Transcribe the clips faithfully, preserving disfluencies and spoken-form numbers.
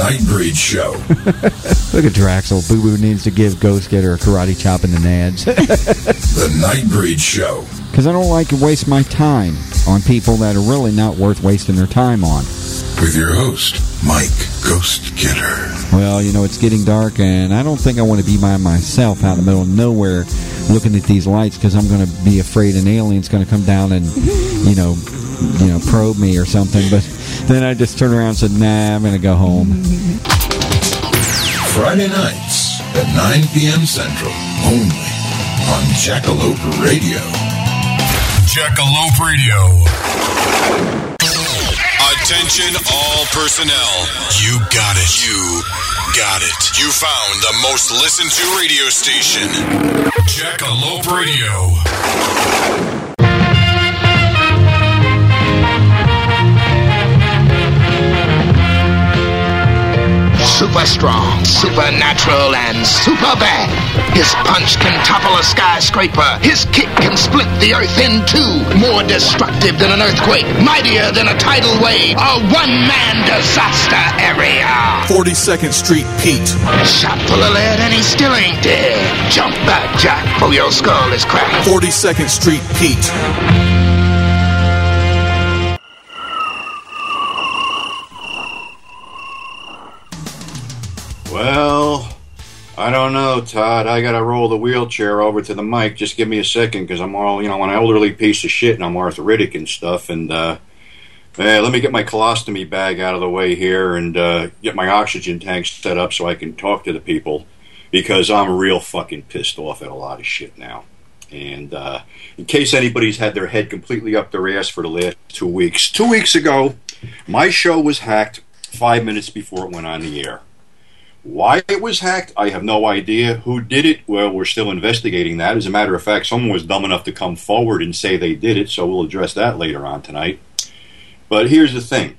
Nightbreed Show. Look at Draxel. Boo Boo needs to give Ghost Getter a karate chop in the nads. The Nightbreed Show. Because I don't like to waste my time on people that are really not worth wasting their time on. With your host, Mike Ghost Getter. Well, you know, it's getting dark, and I don't think I want to be by myself out in the middle of nowhere looking at these lights, because I'm going to be afraid an alien's going to come down and, you know, you know, probe me or something. But then I just turned around and said, nah, I'm going to go home. Friday nights at nine p.m. Central, only on Jackalope Radio. Jackalope Radio. Attention all personnel. You got it. You got it. You found the most listened to radio station. Jackalope Radio. Super strong, supernatural, and super bad. His punch can topple a skyscraper. His kick can split the earth in two. More destructive than an earthquake. Mightier than a tidal wave. A one-man disaster area. forty-second Street Pete. Shot full of lead and he still ain't dead. Jump back, Jack, for your skull is cracked. forty-second Street Pete. Well, I don't know, Todd. I gotta roll the wheelchair over to the mic. Just give me a second, because I'm all, you know, an elderly piece of shit and I'm arthritic and stuff. And, uh, eh, let me get my colostomy bag out of the way here and uh, get my oxygen tank set up so I can talk to the people, because I'm real fucking pissed off at a lot of shit now. And uh, in case anybody's had their head completely up their ass for the last two weeks, two weeks ago, my show was hacked five minutes before it went on the air. Why it was hacked, I have no idea. Who did it? Well, we're still investigating that. As a matter of fact, someone was dumb enough to come forward and say they did it, so we'll address that later on tonight. But here's the thing.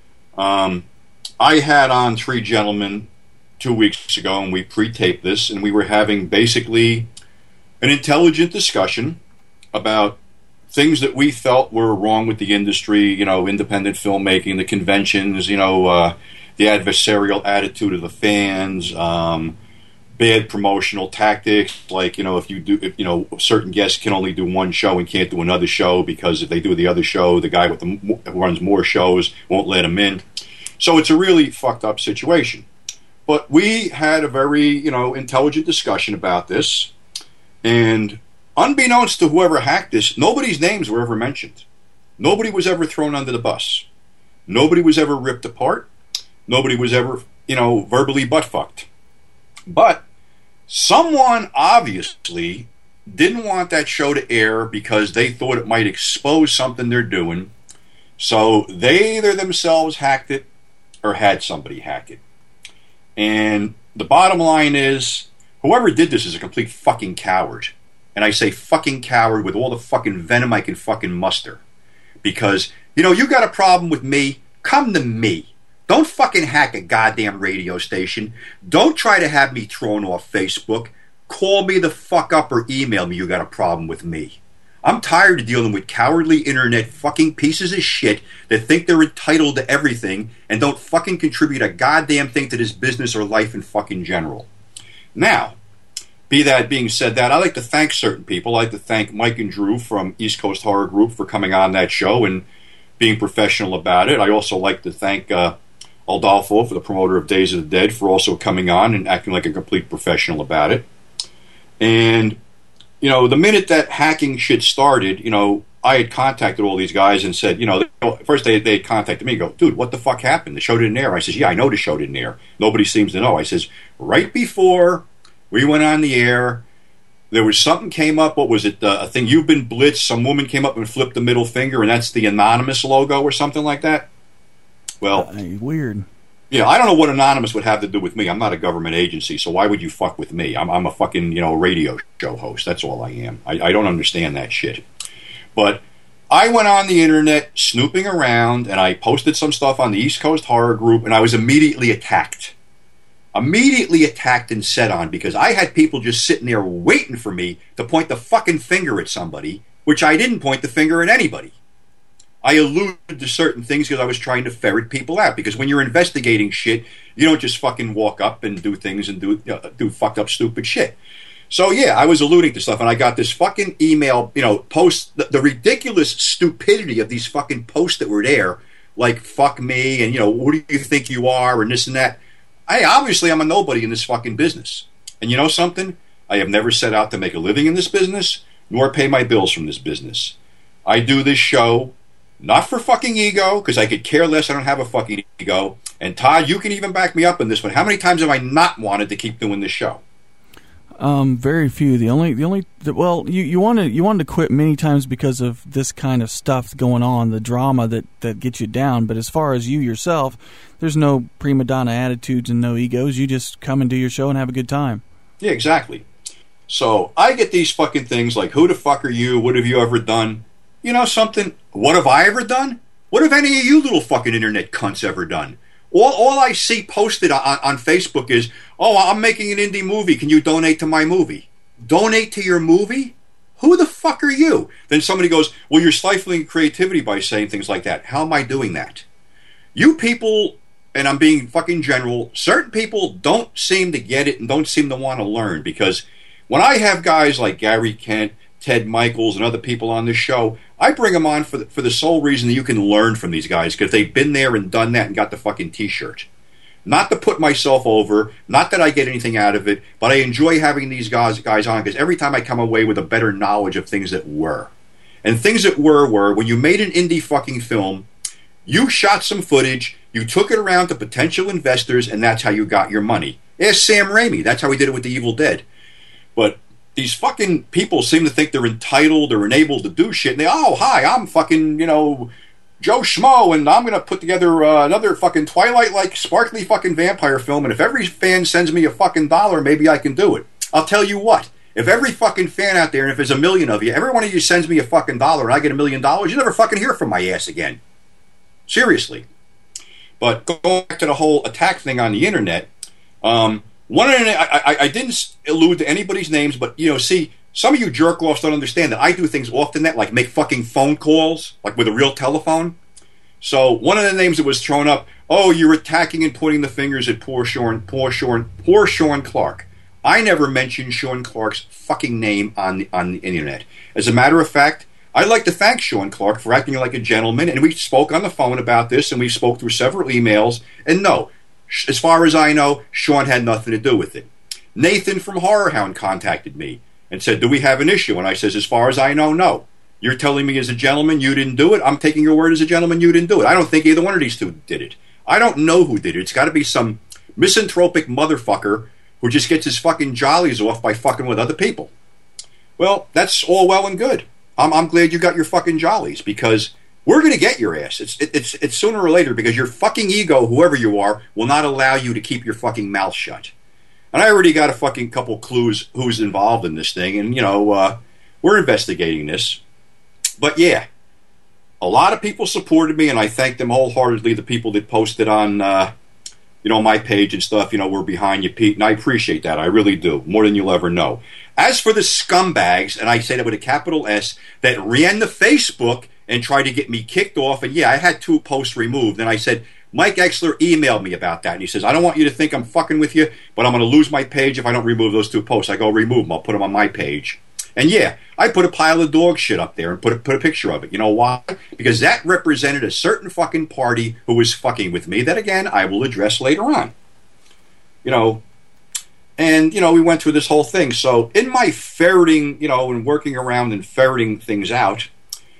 Um, I had on three gentlemen two weeks ago, and we pre-taped this, and we were having basically an intelligent discussion about things that we felt were wrong with the industry, you know, independent filmmaking, the conventions, you know, uh, the adversarial attitude of the fans, um, bad promotional tactics, like, you know, if you do, if, you know, certain guests can only do one show and can't do another show, because if they do the other show, the guy with the who runs more shows won't let him in. So it's a really fucked up situation. But we had a very, you know, intelligent discussion about this, and unbeknownst to whoever hacked this, nobody's names were ever mentioned. Nobody was ever thrown under the bus. Nobody was ever ripped apart. Nobody was ever, you know, verbally butt-fucked. But someone obviously didn't want that show to air because they thought it might expose something they're doing. So they either themselves hacked it or had somebody hack it. And the bottom line is, whoever did this is a complete fucking coward. And I say fucking coward with all the fucking venom I can fucking muster. Because, you know, you got a problem with me, come to me. Don't fucking hack a goddamn radio station. Don't try to have me thrown off Facebook. Call me the fuck up or email me you got a problem with me. I'm tired of dealing with cowardly internet fucking pieces of shit that think they're entitled to everything and don't fucking contribute a goddamn thing to this business or life in fucking general. Now, be that being said that, I'd like to thank certain people. I'd like to thank Mike and Drew from East Coast Horror Group for coming on that show and being professional about it. I also like to thank uh, Aldolfo, for the promoter of Days of the Dead, for also coming on and acting like a complete professional about it. And, you know, the minute that hacking shit started, you know, I had contacted all these guys and said, you know, first they they contacted me and go, dude, what the fuck happened? The show didn't air. I says, yeah, I know the show didn't air. Nobody seems to know. I says, right before we went on the air, there was something came up. What was it? Uh, a thing, you've been blitzed. Some woman came up and flipped the middle finger, and that's the Anonymous logo or something like that. Well, uh, weird. Yeah, I don't know what Anonymous would have to do with me. I'm not a government agency, so why would you fuck with me? I'm, I'm a fucking, you know, radio show host. That's all I am. I, I don't understand that shit. But I went on the internet snooping around, and I posted some stuff on the East Coast Horror Group, and I was immediately attacked. Immediately attacked and set on, because I had people just sitting there waiting for me to point the fucking finger at somebody, which I didn't point the finger at anybody. I alluded to certain things because I was trying to ferret people out. Because when you're investigating shit, you don't just fucking walk up and do things and do you know, do fucked up stupid shit. So yeah, I was alluding to stuff, and I got this fucking email, you know, post, the, the ridiculous stupidity of these fucking posts that were there, like fuck me, and you know, who do you think you are, and this and that. I obviously I'm a nobody in this fucking business, and you know something? I have never set out to make a living in this business, nor pay my bills from this business. I do this show not for fucking ego, because I could care less. I don't have a fucking ego. And Todd, you can even back me up on this one. How many times have I not wanted to keep doing this show? Um, very few. The only, the only, the, well, you you wanted you wanted to quit many times because of this kind of stuff going on, the drama that that gets you down. But as far as you yourself, there's no prima donna attitudes and no egos. You just come and do your show and have a good time. Yeah, exactly. So I get these fucking things like, "Who the fuck are you? What have you ever done?" You know something? What have I ever done? What have any of you little fucking internet cunts ever done? All, all I see posted on, on Facebook is, oh, I'm making an indie movie. Can you donate to my movie? Donate to your movie? Who the fuck are you? Then somebody goes, well, you're stifling creativity by saying things like that. How am I doing that? You people, and I'm being fucking general, certain people don't seem to get it and don't seem to want to learn. Because when I have guys like Gary Kent, Ted Michaels, and other people on this show, I bring them on for the, for the sole reason that you can learn from these guys, because they've been there and done that and got the fucking t-shirt. Not to put myself over, not that I get anything out of it, but I enjoy having these guys, guys on, because every time I come away with a better knowledge of things that were. And things that were were, when you made an indie fucking film, you shot some footage, you took it around to potential investors, and that's how you got your money. Ask Sam Raimi, that's how he did it with The Evil Dead. But these fucking people seem to think they're entitled or enabled to do shit. And they, oh, hi, I'm fucking, you know, Joe Schmo, and I'm going to put together uh, another fucking Twilight-like sparkly fucking vampire film, and if every fan sends me a fucking dollar, maybe I can do it. I'll tell you what, if every fucking fan out there, and if there's a million of you, every one of you sends me a fucking dollar and I get a million dollars, you never fucking hear from my ass again. Seriously. But going back to the whole attack thing on the internet, um... One of the, I, I, I didn't allude to anybody's names, but, you know, see, some of you jerk-offs don't understand that I do things off the net, like make fucking phone calls, like with a real telephone. So one of the names that was thrown up, oh, you're attacking and pointing the fingers at poor Sean, poor Sean, poor Sean Clark. I never mentioned Sean Clark's fucking name on the, on the internet. As a matter of fact, I'd like to thank Sean Clark for acting like a gentleman, and we spoke on the phone about this, and we spoke through several emails, and no, as far as I know, Sean had nothing to do with it. Nathan from Horror Hound contacted me and said, do we have an issue? And I says, as far as I know, no. You're telling me as a gentleman you didn't do it? I'm taking your word as a gentleman you didn't do it. I don't think either one of these two did it. I don't know who did it. It's got to be some misanthropic motherfucker who just gets his fucking jollies off by fucking with other people. Well, that's all well and good. I'm, I'm glad you got your fucking jollies, because we're going to get your ass. It's, it, it's, it's sooner or later, because your fucking ego, whoever you are, will not allow you to keep your fucking mouth shut. And I already got a fucking couple clues who's involved in this thing, and, you know, uh, we're investigating this. But, yeah, a lot of people supported me, and I thank them wholeheartedly, the people that posted on, uh, you know, my page and stuff, you know, we're behind you, Pete, and I appreciate that. I really do, more than you'll ever know. As for the scumbags, and I say that with a capital S, that ran the Facebook and tried to get me kicked off. And yeah, I had two posts removed. And I said, Mike Exler emailed me about that. And he says, I don't want you to think I'm fucking with you, but I'm going to lose my page if I don't remove those two posts. I go, remove them. I'll put them on my page. And yeah, I put a pile of dog shit up there and put a, put a picture of it. You know why? Because that represented a certain fucking party who was fucking with me that, again, I will address later on. You know, and, you know, we went through this whole thing. So in my ferreting, you know, and working around and ferreting things out,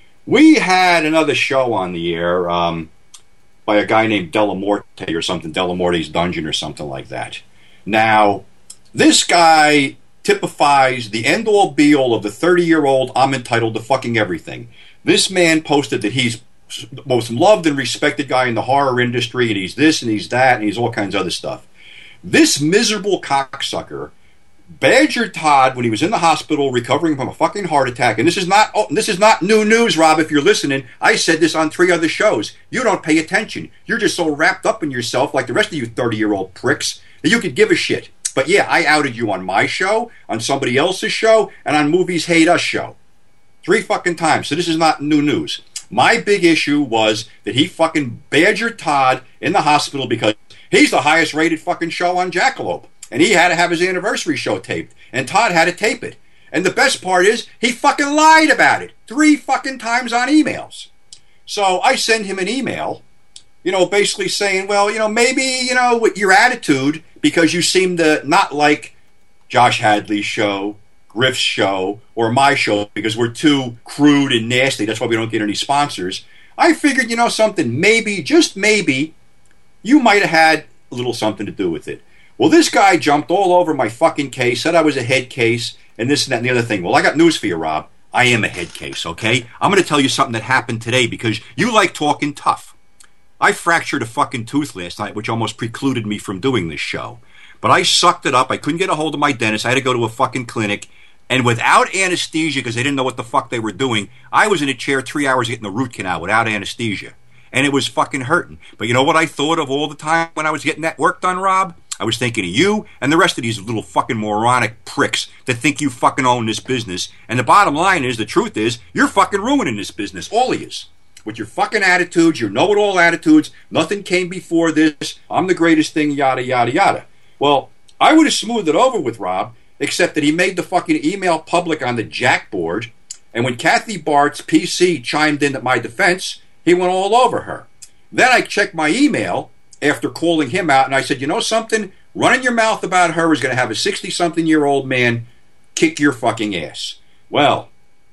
we had another show on the air um, by a guy named Delamorte or something, Delamorte's Dungeon or something like that. Now, this guy typifies the end-all be-all of the thirty-year-old I'm entitled to fucking everything. This man posted that he's the most loved and respected guy in the horror industry, and he's this and he's that, and he's all kinds of other stuff. This miserable cocksucker badgered Todd when he was in the hospital recovering from a fucking heart attack. And this is not oh, this is not new news, Rob, if you're listening. I said this on three other shows. You don't pay attention. You're just so wrapped up in yourself, like the rest of you thirty-year-old pricks, that you could give a shit. But yeah, I outed you on my show, on somebody else's show, and on Movies Hate Us show. Three fucking times. So this is not new news. My big issue was that he fucking badgered Todd in the hospital because he's the highest rated fucking show on Jackalope. And he had to have his anniversary show taped. And Todd had to tape it. And the best part is, he fucking lied about it three fucking times on emails. So I send him an email, you know, basically saying, well, you know, maybe, you know, with your attitude, because you seem to not like Josh Hadley's show, Griff's show, or my show, because we're too crude and nasty. That's why we don't get any sponsors. I figured, you know something, maybe, just maybe, you might have had a little something to do with it. Well, this guy jumped all over my fucking case, said I was a head case, and this and that and the other thing. Well, I got news for you, Rob. I am a head case, okay? I'm going to tell you something that happened today because you like talking tough. I fractured a fucking tooth last night, which almost precluded me from doing this show. But I sucked it up. I couldn't get a hold of my dentist. I had to go to a fucking clinic. And without anesthesia, because they didn't know what the fuck they were doing, I was in a chair three hours getting the root canal without anesthesia. And it was fucking hurting. But you know what I thought of all the time when I was getting that work done, Rob? I was thinking of you and the rest of these little fucking moronic pricks that think you fucking own this business. And the bottom line is, the truth is, you're fucking ruining this business. All of yous. With your fucking attitudes, your know-it-all attitudes, nothing came before this, I'm the greatest thing, yada, yada, yada. Well, I would have smoothed it over with Rob, except that he made the fucking email public on the Jack board, and when Kathy Bart's P C chimed in at my defense, he went all over her. Then I checked my email after calling him out, and I said, you know something? Running your mouth about her is going to have a sixty-something-year-old man kick your fucking ass. Well,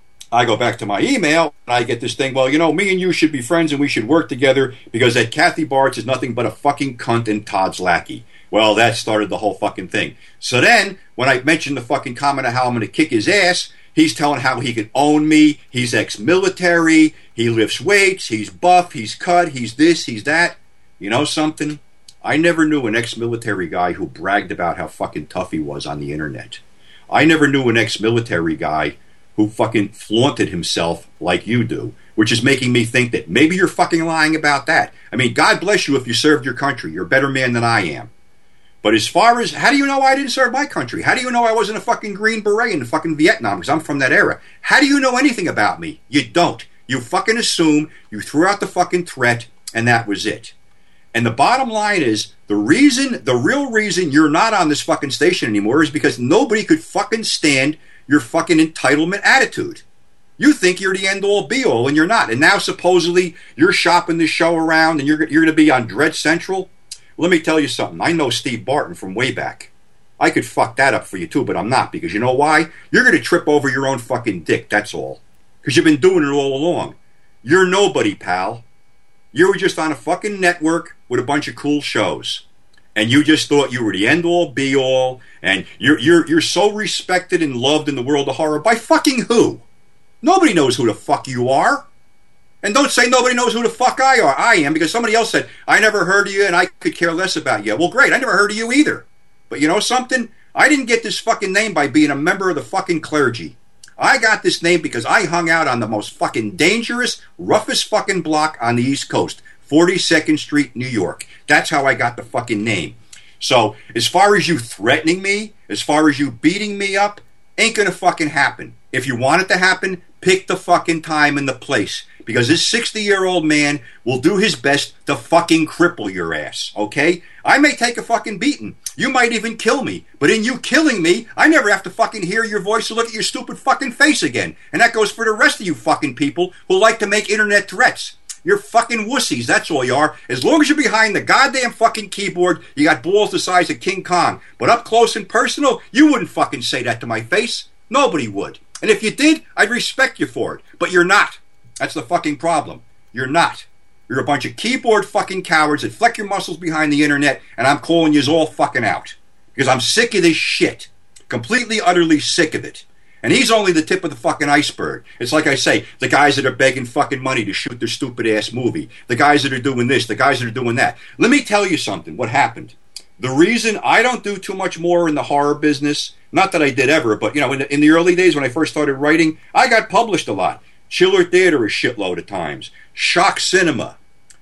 I go back to my email, and I get this thing, well, you know, me and you should be friends, and we should work together, because that Kathy Bartz is nothing but a fucking cunt and Todd's lackey. Well, that started the whole fucking thing. So then, when I mentioned the fucking comment of how I'm going to kick his ass, he's telling how he can own me, he's ex-military, he lifts weights, he's buff, he's cut, he's this, he's that. You know something? I never knew an ex-military guy who bragged about how fucking tough he was on the internet. I never knew an ex-military guy who fucking flaunted himself like you do, which is making me think that maybe you're fucking lying about that. I mean, God bless you if you served your country. You're a better man than I am. But as far as, how do you know I didn't serve my country? How do you know I wasn't a fucking Green Beret in fucking Vietnam, because I'm from that era? How do you know anything about me? You don't. You fucking assume, you threw out the fucking threat, and that was it. And the bottom line is, the reason, the real reason you're not on this fucking station anymore is because nobody could fucking stand your fucking entitlement attitude. You think you're the end-all be-all, and you're not. And now supposedly you're shopping this show around, and you're you're going to be on Dread Central. Let me tell you something. I know Steve Barton from way back. I could fuck that up for you too, but I'm not, because you know why? You're going to trip over your own fucking dick. That's all. Because you've been doing it all along. You're nobody, pal. You were just on a fucking network with a bunch of cool shows. And you just thought you were the end-all, be-all, and you're you're you're so respected and loved in the world of horror. By fucking who? Nobody knows who the fuck you are. And don't say nobody knows who the fuck I are. I am, because somebody else said, I never heard of you and I could care less about you. Well, great, I never heard of you either. But you know something? I didn't get this fucking name by being a member of the fucking clergy. I got this name because I hung out on the most fucking dangerous, roughest fucking block on the East Coast, forty-second Street, New York. That's how I got the fucking name. So, as far as you threatening me, as far as you beating me up, ain't gonna fucking happen. If you want it to happen, pick the fucking time and the place. Because this sixty-year-old man will do his best to fucking cripple your ass, okay? I may take a fucking beating. You might even kill me. But in you killing me, I never have to fucking hear your voice or look at your stupid fucking face again. And that goes for the rest of you fucking people who like to make internet threats. You're fucking wussies, that's all you are. As long as you're behind the goddamn fucking keyboard, you got balls the size of King Kong. But up close and personal, you wouldn't fucking say that to my face. Nobody would. And if you did, I'd respect you for it. But you're not. That's the fucking problem. You're not. You're a bunch of keyboard fucking cowards that flex your muscles behind the internet, and I'm calling yous all fucking out. Because I'm sick of this shit. Completely, utterly sick of it. And he's only the tip of the fucking iceberg. It's like I say, the guys that are begging fucking money to shoot their stupid ass movie. The guys that are doing this, the guys that are doing that. Let me tell you something, what happened. The reason I don't do too much more in the horror business, not that I did ever, but you know, in the, in the early days when I first started writing, I got published a lot. Chiller Theater a shitload of times. Shock Cinema.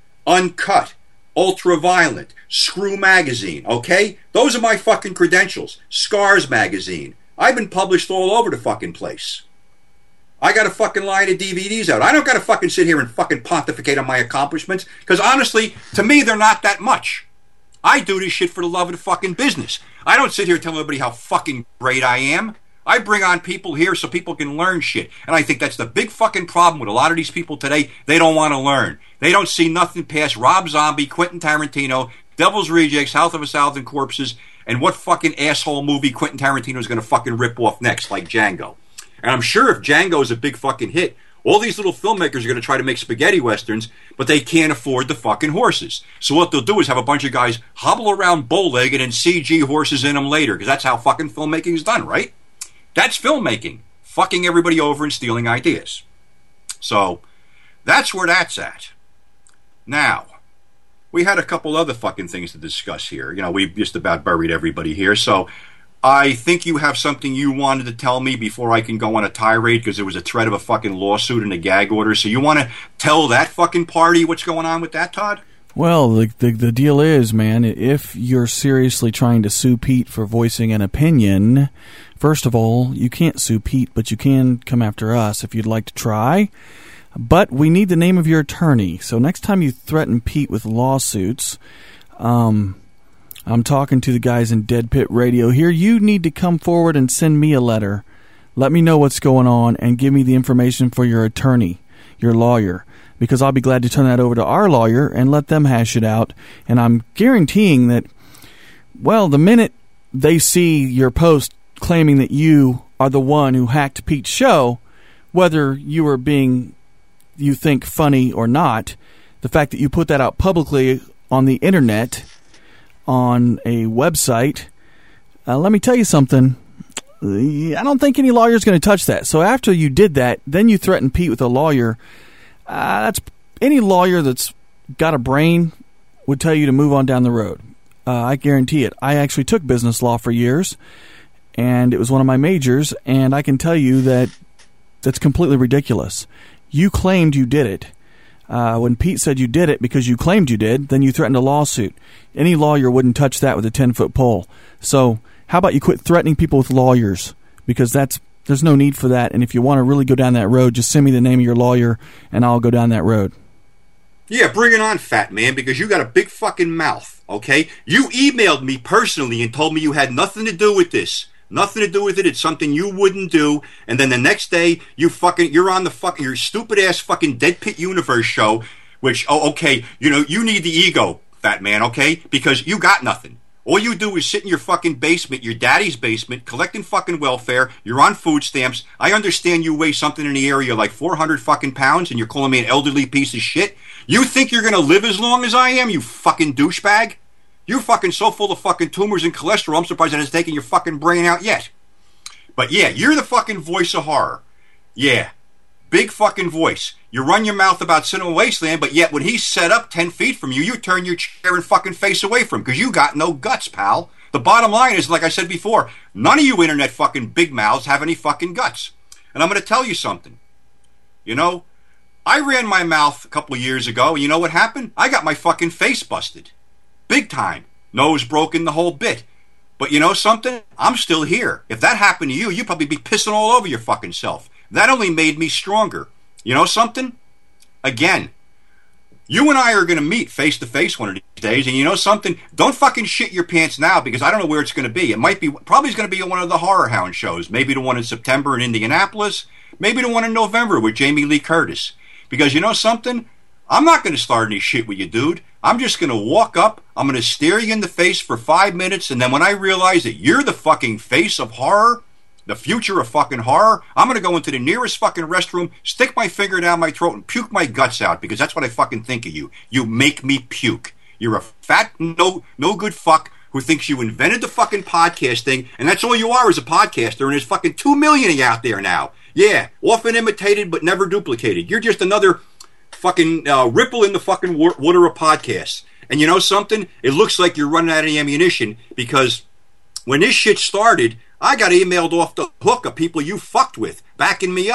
Uncut. Ultraviolet. Screw Magazine. Okay? Those are my fucking credentials. Scars Magazine. I've been published all over the fucking place. I got a fucking line of D V Ds out. I don't got to fucking sit here and fucking pontificate on my accomplishments, because honestly, to me, they're not that much. I do this shit for the love of the fucking business. I don't sit here telling everybody how fucking great I am. I bring on people here so people can learn shit. And I think that's the big fucking problem with a lot of these people today. They don't want to learn. They don't see nothing past Rob Zombie, Quentin Tarantino, Devil's Rejects, House of a Thousand Corpses, and what fucking asshole movie Quentin Tarantino is going to fucking rip off next, like Django. And I'm sure if Django is a big fucking hit, all these little filmmakers are going to try to make spaghetti westerns, but they can't afford the fucking horses. So what they'll do is have a bunch of guys hobble around bow-legged and C G horses in them later, because that's how fucking filmmaking is done, right? That's filmmaking. Fucking everybody over and stealing ideas. So, that's where that's at. Now, we had a couple other fucking things to discuss here. You know, we've just about buried everybody here. So, I think you have something you wanted to tell me before I can go on a tirade, because there was a threat of a fucking lawsuit and a gag order. So, you want to tell that fucking party what's going on with that, Todd? Well, the, the the deal is, man, if you're seriously trying to sue Pete for voicing an opinion, first of all, you can't sue Pete, but you can come after us if you'd like to try. But we need the name of your attorney. So next time you threaten Pete with lawsuits, um, I'm talking to the guys in Dead Pit Radio here. You need to come forward and send me a letter. Let me know what's going on and give me the information for your attorney, your lawyer, because I'll be glad to turn that over to our lawyer and let them hash it out. And I'm guaranteeing that, well, the minute they see your post claiming that you are the one who hacked Pete's show, whether you are being, you think, funny or not, the fact that you put that out publicly on the internet, on a website, uh, let me tell you something. I don't think any lawyer is going to touch that. So after you did that, then you threatened Pete with a lawyer. Uh, that's any lawyer that's got a brain would tell you to move on down the road. Uh, I guarantee it. I actually took business law for years, and it was one of my majors, and I can tell you that that's completely ridiculous. You claimed you did it. Uh, when Pete said you did it because you claimed you did, then you threatened a lawsuit. Any lawyer wouldn't touch that with a ten-foot pole. So how about you quit threatening people with lawyers, because that's there's no need for that. And if you want to really go down that road, just send me the name of your lawyer, and I'll go down that road. Yeah, bring it on, fat man, because you got a big fucking mouth, okay? You emailed me personally and told me you had nothing to do with this. Nothing to do with it. It's something you wouldn't do. And then the next day, you fucking, you're on the fucking, your stupid-ass fucking Dead Pit Universe show, which, oh, okay, you know, you need the ego, fat man, okay? Because you got nothing. All you do is sit in your fucking basement, your daddy's basement, collecting fucking welfare. You're on food stamps. I understand you weigh something in the area like four hundred fucking pounds, and you're calling me an elderly piece of shit. You think you're going to live as long as I am, you fucking douchebag? You're fucking so full of fucking tumors and cholesterol, I'm surprised that it's taken your fucking brain out yet. But yeah, you're the fucking voice of horror. Yeah. Big fucking voice. You run your mouth about Cinema Wasteland, but yet when he's set up ten feet from you, you turn your chair and fucking face away from him, because you got no guts, pal. The bottom line is, like I said before, none of you internet fucking big mouths have any fucking guts. And I'm going to tell you something. You know, I ran my mouth a couple of years ago, and you know what happened? I got my fucking face busted. Big time. Nose broken, the whole bit. But you know something? I'm still here. If that happened to you, you'd probably be pissing all over your fucking self. That only made me stronger. You know something? Again, you and I are going to meet face to face one of these days, and you know something? Don't fucking shit your pants now, because I don't know where it's going to be. It might be, probably is going to be one of the Horror Hound shows. Maybe the one in September in Indianapolis. Maybe the one in November with Jamie Lee Curtis. Because you know something? I'm not going to start any shit with you, dude. I'm just going to walk up, I'm going to stare you in the face for five minutes, and then when I realize that you're the fucking face of horror, the future of fucking horror, I'm going to go into the nearest fucking restroom, stick my finger down my throat, and puke my guts out, because that's what I fucking think of you. You make me puke. You're a fat, no no good fuck who thinks you invented the fucking podcast thing, and that's all you are as a podcaster, and there's fucking two million of you out there now. Yeah, often imitated but never duplicated. You're just another fucking uh, ripple in the fucking water of podcasts. And you know something? It looks like you're running out of ammunition, because when this shit started, I got emailed off the hook of people you fucked with, backing me up.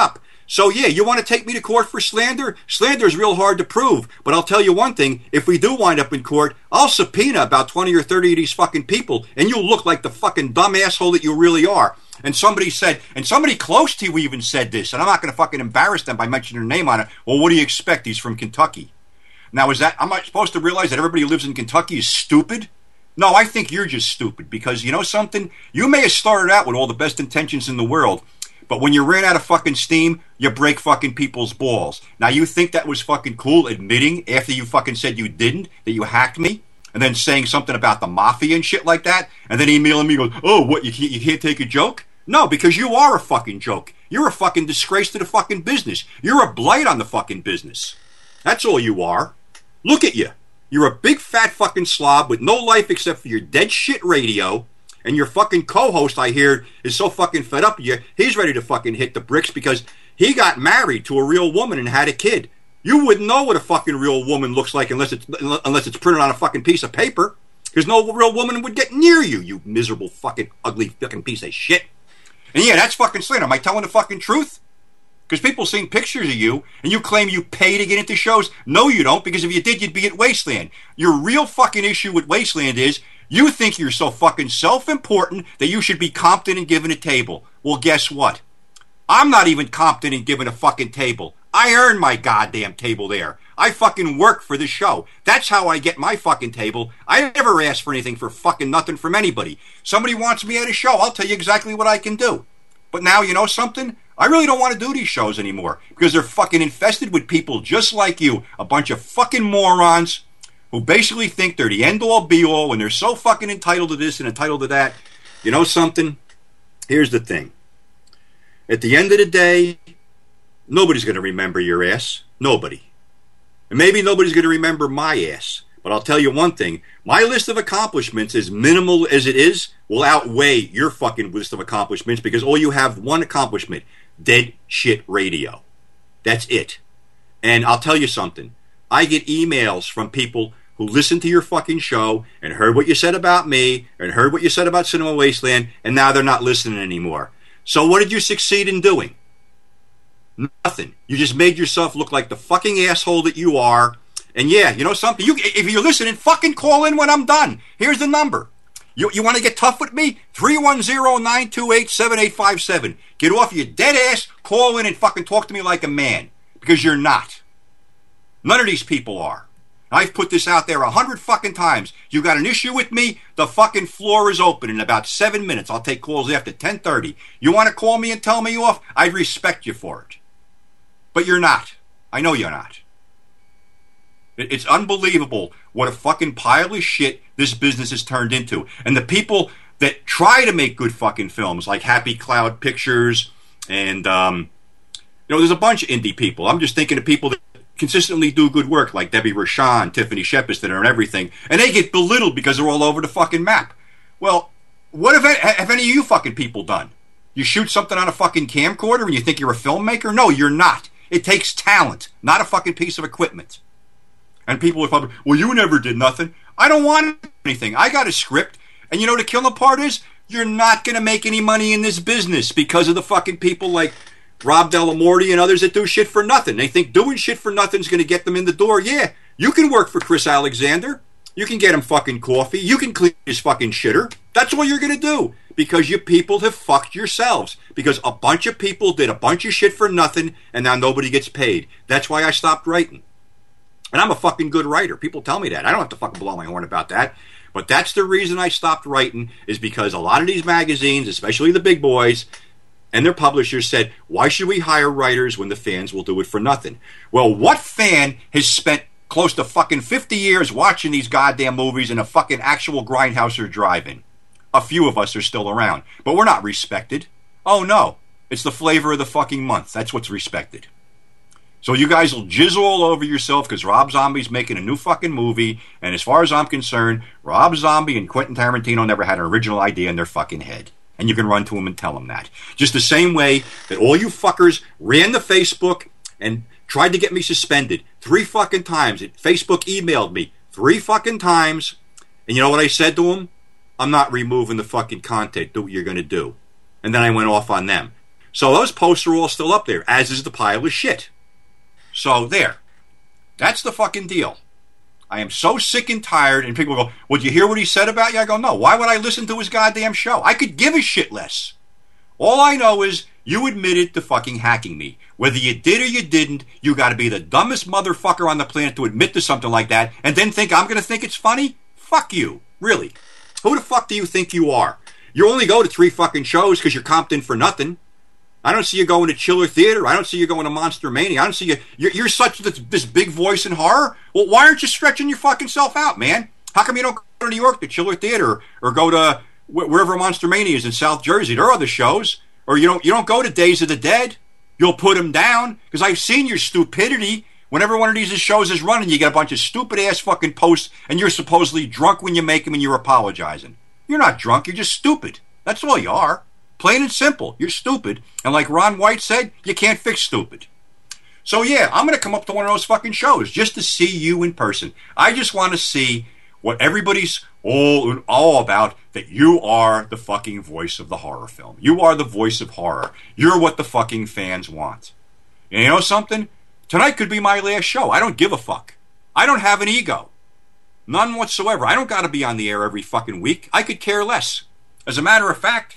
So, yeah, you want to take me to court for slander? Slander is real hard to prove. But I'll tell you one thing. If we do wind up in court, I'll subpoena about twenty or thirty of these fucking people, and you'll look like the fucking dumb asshole that you really are. And somebody said, and somebody close to you even said this, and I'm not going to fucking embarrass them by mentioning their name on it. Well, what do you expect? He's from Kentucky. Now, is that, am I supposed to realize that everybody who lives in Kentucky is stupid? No, I think you're just stupid because, you know something? You may have started out with all the best intentions in the world, but when you ran out of fucking steam, you break fucking people's balls. Now, you think that was fucking cool, admitting after you fucking said you didn't, that you hacked me, and then saying something about the mafia and shit like that, and then emailing me, goes, oh, what, you can't, you can't take a joke? No, because you are a fucking joke. You're a fucking disgrace to the fucking business. You're a blight on the fucking business. That's all you are. Look at you. You're a big fat fucking slob with no life except for your dead shit radio, and your fucking co-host, I hear, is so fucking fed up with you, he's ready to fucking hit the bricks because he got married to a real woman and had a kid. You wouldn't know what a fucking real woman looks like unless it's unless it's printed on a fucking piece of paper, because no real woman would get near you, you miserable fucking ugly fucking piece of shit. And yeah, that's fucking slander. Am I telling the fucking truth? Because people seen pictures of you, and you claim you pay to get into shows. No, you don't, because if you did, you'd be at Wasteland. Your real fucking issue with Wasteland is you think you're so fucking self-important that you should be competent and given a table. Well, guess what? I'm not even competent and given a fucking table. I earned my goddamn table there. I fucking work for the show. That's how I get my fucking table. I never ask for anything for fucking nothing from anybody. Somebody wants me at a show, I'll tell you exactly what I can do. But now, you know something? I really don't want to do these shows anymore because they're fucking infested with people just like you. A bunch of fucking morons who basically think they're the end-all, be-all when they're so fucking entitled to this and entitled to that. You know something? Here's the thing. At the end of the day, nobody's going to remember your ass. Nobody. And maybe nobody's going to remember my ass. But I'll tell you one thing. My list of accomplishments, as minimal as it is, will outweigh your fucking list of accomplishments because all you have one accomplishment. Dead shit radio. That's it. And I'll tell you something. I get emails from people who listened to your fucking show and heard what you said about me and heard what you said about Cinema Wasteland, and now they're not listening anymore. So what did you succeed in doing? Nothing. You just made yourself look like the fucking asshole that you are. And yeah, you know something? You, if you're listening, fucking call in when I'm done. Here's the number. You, you want to get tough with me? three one zero, nine two eight, seven eight five seven. Get off your dead ass, call in and fucking talk to me like a man. Because you're not. None of these people are. I've put this out there a hundred fucking times. You got an issue with me? The fucking floor is open in about seven minutes. I'll take calls after ten thirty. You want to call me and tell me off? I'd respect you for it. But you're not. I know you're not. It's unbelievable what a fucking pile of shit this business has turned into. And the people that try to make good fucking films, like Happy Cloud Pictures, and, um, you know, there's a bunch of indie people. I'm just thinking of people that consistently do good work, like Debbie Rochon, Tiffany Shepis, that are and everything. And they get belittled because they're all over the fucking map. Well, what have, have any of you fucking people done? You shoot something on a fucking camcorder and you think you're a filmmaker? No, you're not. It takes talent, not a fucking piece of equipment. And people would probably, well, you never did nothing. I don't want anything. I got a script. And you know the killing part is? You're not going to make any money in this business because of the fucking people like Rob Delamorte and others that do shit for nothing. They think doing shit for nothing is going to get them in the door. Yeah, you can work for Chris Alexander. You can get him fucking coffee. You can clean his fucking shitter. That's all you're going to do. Because you people have fucked yourselves. Because a bunch of people did a bunch of shit for nothing and now nobody gets paid. That's why I stopped writing. And I'm a fucking good writer. People tell me that. I don't have to fucking blow my horn about that. But that's the reason I stopped writing, is because a lot of these magazines, especially the big boys, and their publishers said, why should we hire writers when the fans will do it for nothing? Well, what fan has spent close to fucking fifty years watching these goddamn movies in a fucking actual grindhouse or drive-in? A few of us are still around. But we're not respected. Oh, no. It's the flavor of the fucking month. That's what's respected. So you guys will jizz all over yourself because Rob Zombie's making a new fucking movie, and as far as I'm concerned, Rob Zombie and Quentin Tarantino never had an original idea in their fucking head. And you can run to them and tell them that. Just the same way that all you fuckers ran to Facebook and tried to get me suspended three fucking times. Facebook emailed me three fucking times, and you know what I said to them? I'm not removing the fucking content. Do what you're going to do. And then I went off on them. So those posts are all still up there, as is the pile of shit. So there. That's the fucking deal. I am so sick and tired, and people go, would you hear what he said about you? I go, no. Why would I listen to his goddamn show? I could give a shit less. All I know is you admitted to fucking hacking me. Whether you did or you didn't, you got to be the dumbest motherfucker on the planet to admit to something like that and then think I'm going to think it's funny? Fuck you. Really. Who the fuck do you think you are? You only go to three fucking shows because you're comped in for nothing. I don't see you going to Chiller Theater. I don't see you going to Monster Mania. I don't see you. You're, you're such this, this big voice in horror. Well, why aren't you stretching your fucking self out, man? How come you don't go to New York to Chiller Theater or go to wh- wherever Monster Mania is in South Jersey? There are other shows. Or you don't you don't go to Days of the Dead. You'll put them down because I've seen your stupidity. Whenever one of these shows is running, you get a bunch of stupid ass fucking posts, and you're supposedly drunk when you make them, and you're apologizing. You're not drunk. You're just stupid. That's all you are. Plain and simple. You're stupid. And like Ron White said, you can't fix stupid. So yeah, I'm going to come up to one of those fucking shows just to see you in person. I just want to see what everybody's all, all about, that you are the fucking voice of the horror film. You are the voice of horror. You're what the fucking fans want. And you know something? Tonight could be my last show. I don't give a fuck. I don't have an ego. None whatsoever. I don't got to be on the air every fucking week. I could care less. As a matter of fact,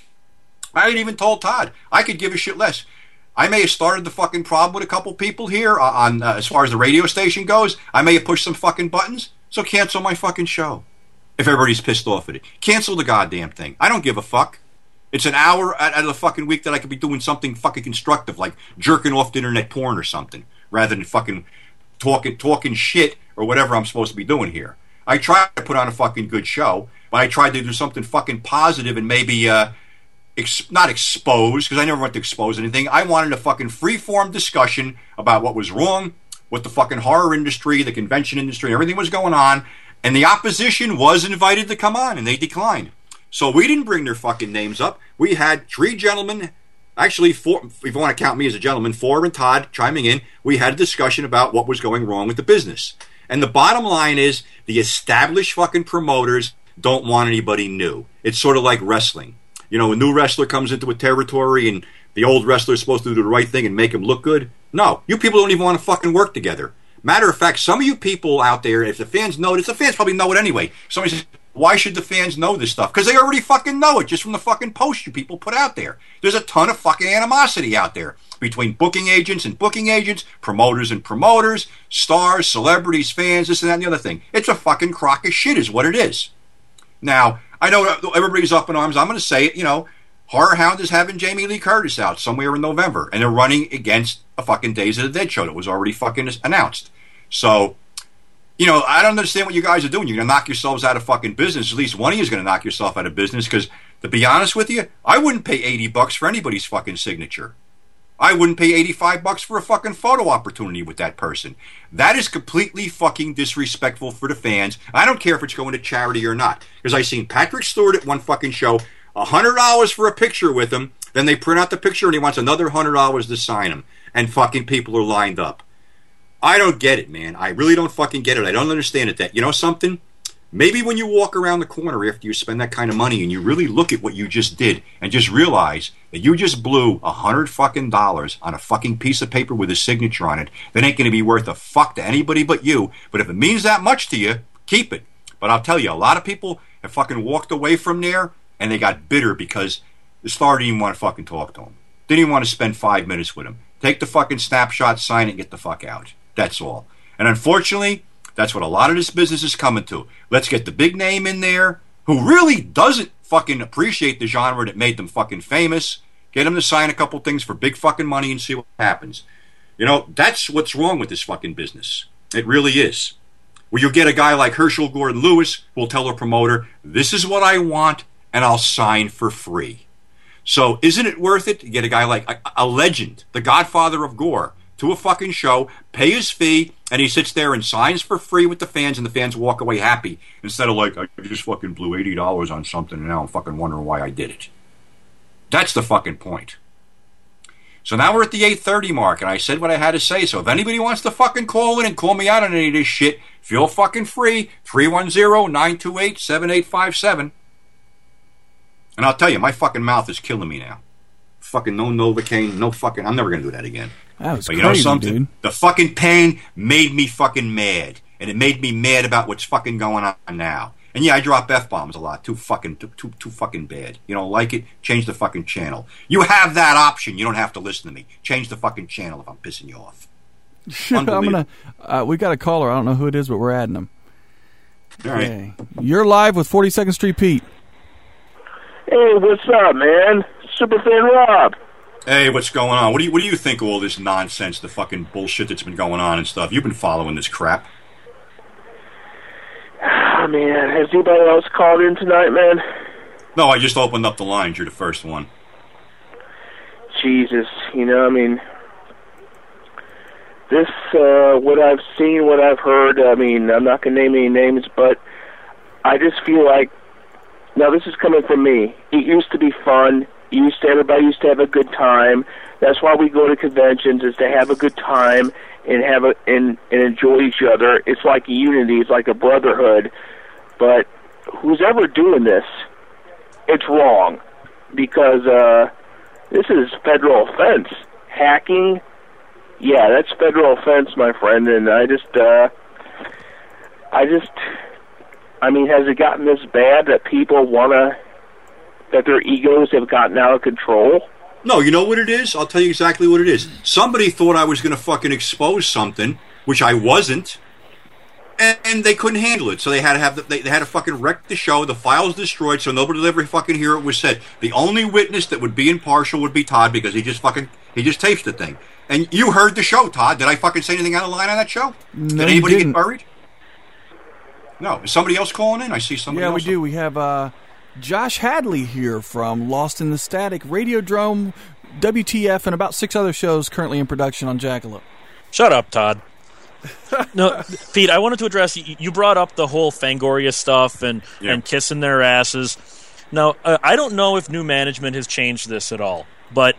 I ain't even told Todd. I could give a shit less. I may have started the fucking problem with a couple people here on uh, as far as the radio station goes. I may have pushed some fucking buttons. So cancel my fucking show. If everybody's pissed off at it. Cancel the goddamn thing. I don't give a fuck. It's an hour out of the fucking week that I could be doing something fucking constructive, like jerking off to internet porn or something, rather than fucking talking talking shit or whatever I'm supposed to be doing here. I tried to put on a fucking good show, but I tried to do something fucking positive and maybe uh, ex- not expose, because I never want to expose anything. I wanted a fucking free-form discussion about what was wrong with the fucking horror industry, the convention industry, everything was going on, and the opposition was invited to come on, and they declined. So we didn't bring their fucking names up. We had three gentlemen, actually four, if you want to count me as a gentleman, four and Todd chiming in. We had a discussion about what was going wrong with the business. And the bottom line is, the established fucking promoters don't want anybody new. It's sort of like wrestling. You know, a new wrestler comes into a territory and the old wrestler is supposed to do the right thing and make him look good. No, you people don't even want to fucking work together. Matter of fact, some of you people out there, if the fans know this, the fans probably know it anyway. Somebody says, why should the fans know this stuff? Because they already fucking know it just from the fucking posts you people put out there. There's a ton of fucking animosity out there between booking agents and booking agents, promoters and promoters, stars, celebrities, fans, this and that and the other thing. It's a fucking crock of shit is what it is. Now, I know everybody's up in arms. I'm going to say it, you know, Horror Hound is having Jamie Lee Curtis out somewhere in November, and they're running against a fucking Days of the Dead show that was already fucking announced. So, you know, I don't understand what you guys are doing. You're going to knock yourselves out of fucking business. At least one of you is going to knock yourself out of business, because, to be honest with you, I wouldn't pay eighty bucks for anybody's fucking signature. I wouldn't pay eighty-five bucks for a fucking photo opportunity with that person. That is completely fucking disrespectful for the fans. I don't care if it's going to charity or not. Because I seen Patrick Stewart at one fucking show, one hundred dollars for a picture with him, then they print out the picture and he wants another one hundred dollars to sign him. And fucking people are lined up. I don't get it, man. I really don't fucking get it. I don't understand it. That, you know something? Maybe when you walk around the corner after you spend that kind of money and you really look at what you just did and just realize that you just blew a hundred fucking dollars on a fucking piece of paper with a signature on it that ain't going to be worth a fuck to anybody but you. But if it means that much to you, keep it. But I'll tell you, a lot of people have fucking walked away from there and they got bitter because the star didn't even want to fucking talk to him. Didn't even want to spend five minutes with him. Take the fucking snapshot, sign it, and get the fuck out. That's all. And unfortunately, that's what a lot of this business is coming to. Let's get the big name in there who really doesn't fucking appreciate the genre that made them fucking famous. Get them to sign a couple things for big fucking money and see what happens. You know, that's what's wrong with this fucking business. It really is. Where you get a guy like Herschel Gordon Lewis who will tell a promoter, this is what I want and I'll sign for free. So isn't it worth it to get a guy like a, a legend, the godfather of gore, to a fucking show, pay his fee, and he sits there and signs for free with the fans, and the fans walk away happy, instead of like, I just fucking blew eighty dollars on something, and now I'm fucking wondering why I did it. That's the fucking point. So now we're at the eight thirty mark, and I said what I had to say, so if anybody wants to fucking call in and call me out on any of this shit, feel fucking free, three one zero, nine two eight, seven eight five seven. And I'll tell you, my fucking mouth is killing me now. fucking no Novocaine, no fucking. I'm never gonna do that again. That was but you crazy, know something? dude. The fucking pain made me fucking mad, and it made me mad about what's fucking going on now. And yeah, I drop f bombs a lot. Too fucking, too, too, too fucking bad. You don't like it? Change the fucking channel. You have that option. You don't have to listen to me. Change the fucking channel if I'm pissing you off. I'm gonna. Uh, we got a caller. I don't know who it is, but we're adding him. All right. Okay. You're live with forty-second Street Pete. Hey, what's up, man? Superfan Rob. Hey, what's going on? What do you What do you think of all this nonsense, the fucking bullshit that's been going on and stuff? You've been following this crap. Oh, man, has anybody else called in tonight, man? No, I just opened up the lines. You're the first one. Jesus, you know, I mean, this, uh, what I've seen, what I've heard, I mean, I'm not going to name any names, but I just feel like, now this is coming from me. It used to be fun. It used to, everybody used to have a good time. That's why we go to conventions, is to have a good time and have a and, and enjoy each other. It's like a unity. It's like a brotherhood. But who's ever doing this, it's wrong, because uh, this is federal offense. Hacking, yeah, that's federal offense, my friend. And I just, uh, I just, I mean, has it gotten this bad that people want to, that their egos have gotten out of control? No, you know what it is? I'll tell you exactly what it is. Somebody thought I was going to fucking expose something, which I wasn't, and, and they couldn't handle it. So they had to have the, they, they had to fucking wreck the show. The file's destroyed, so nobody will ever fucking hear it was said. The only witness that would be impartial would be Todd, because he just fucking he just taped the thing. And you heard the show, Todd. Did I fucking say anything out of line on that show? No, Did anybody you didn't. get buried? No. Is somebody else calling in? I see somebody Yeah, else. we do. We have uh, Josh Hadley here from Lost in the Static, Radiodrome, W T F, and about six other shows currently in production on Jackalope. Shut up, Todd. No, Pete, I wanted to address, you brought up the whole Fangoria stuff and, Yeah. and kissing their asses. Now, uh, I don't know if new management has changed this at all, but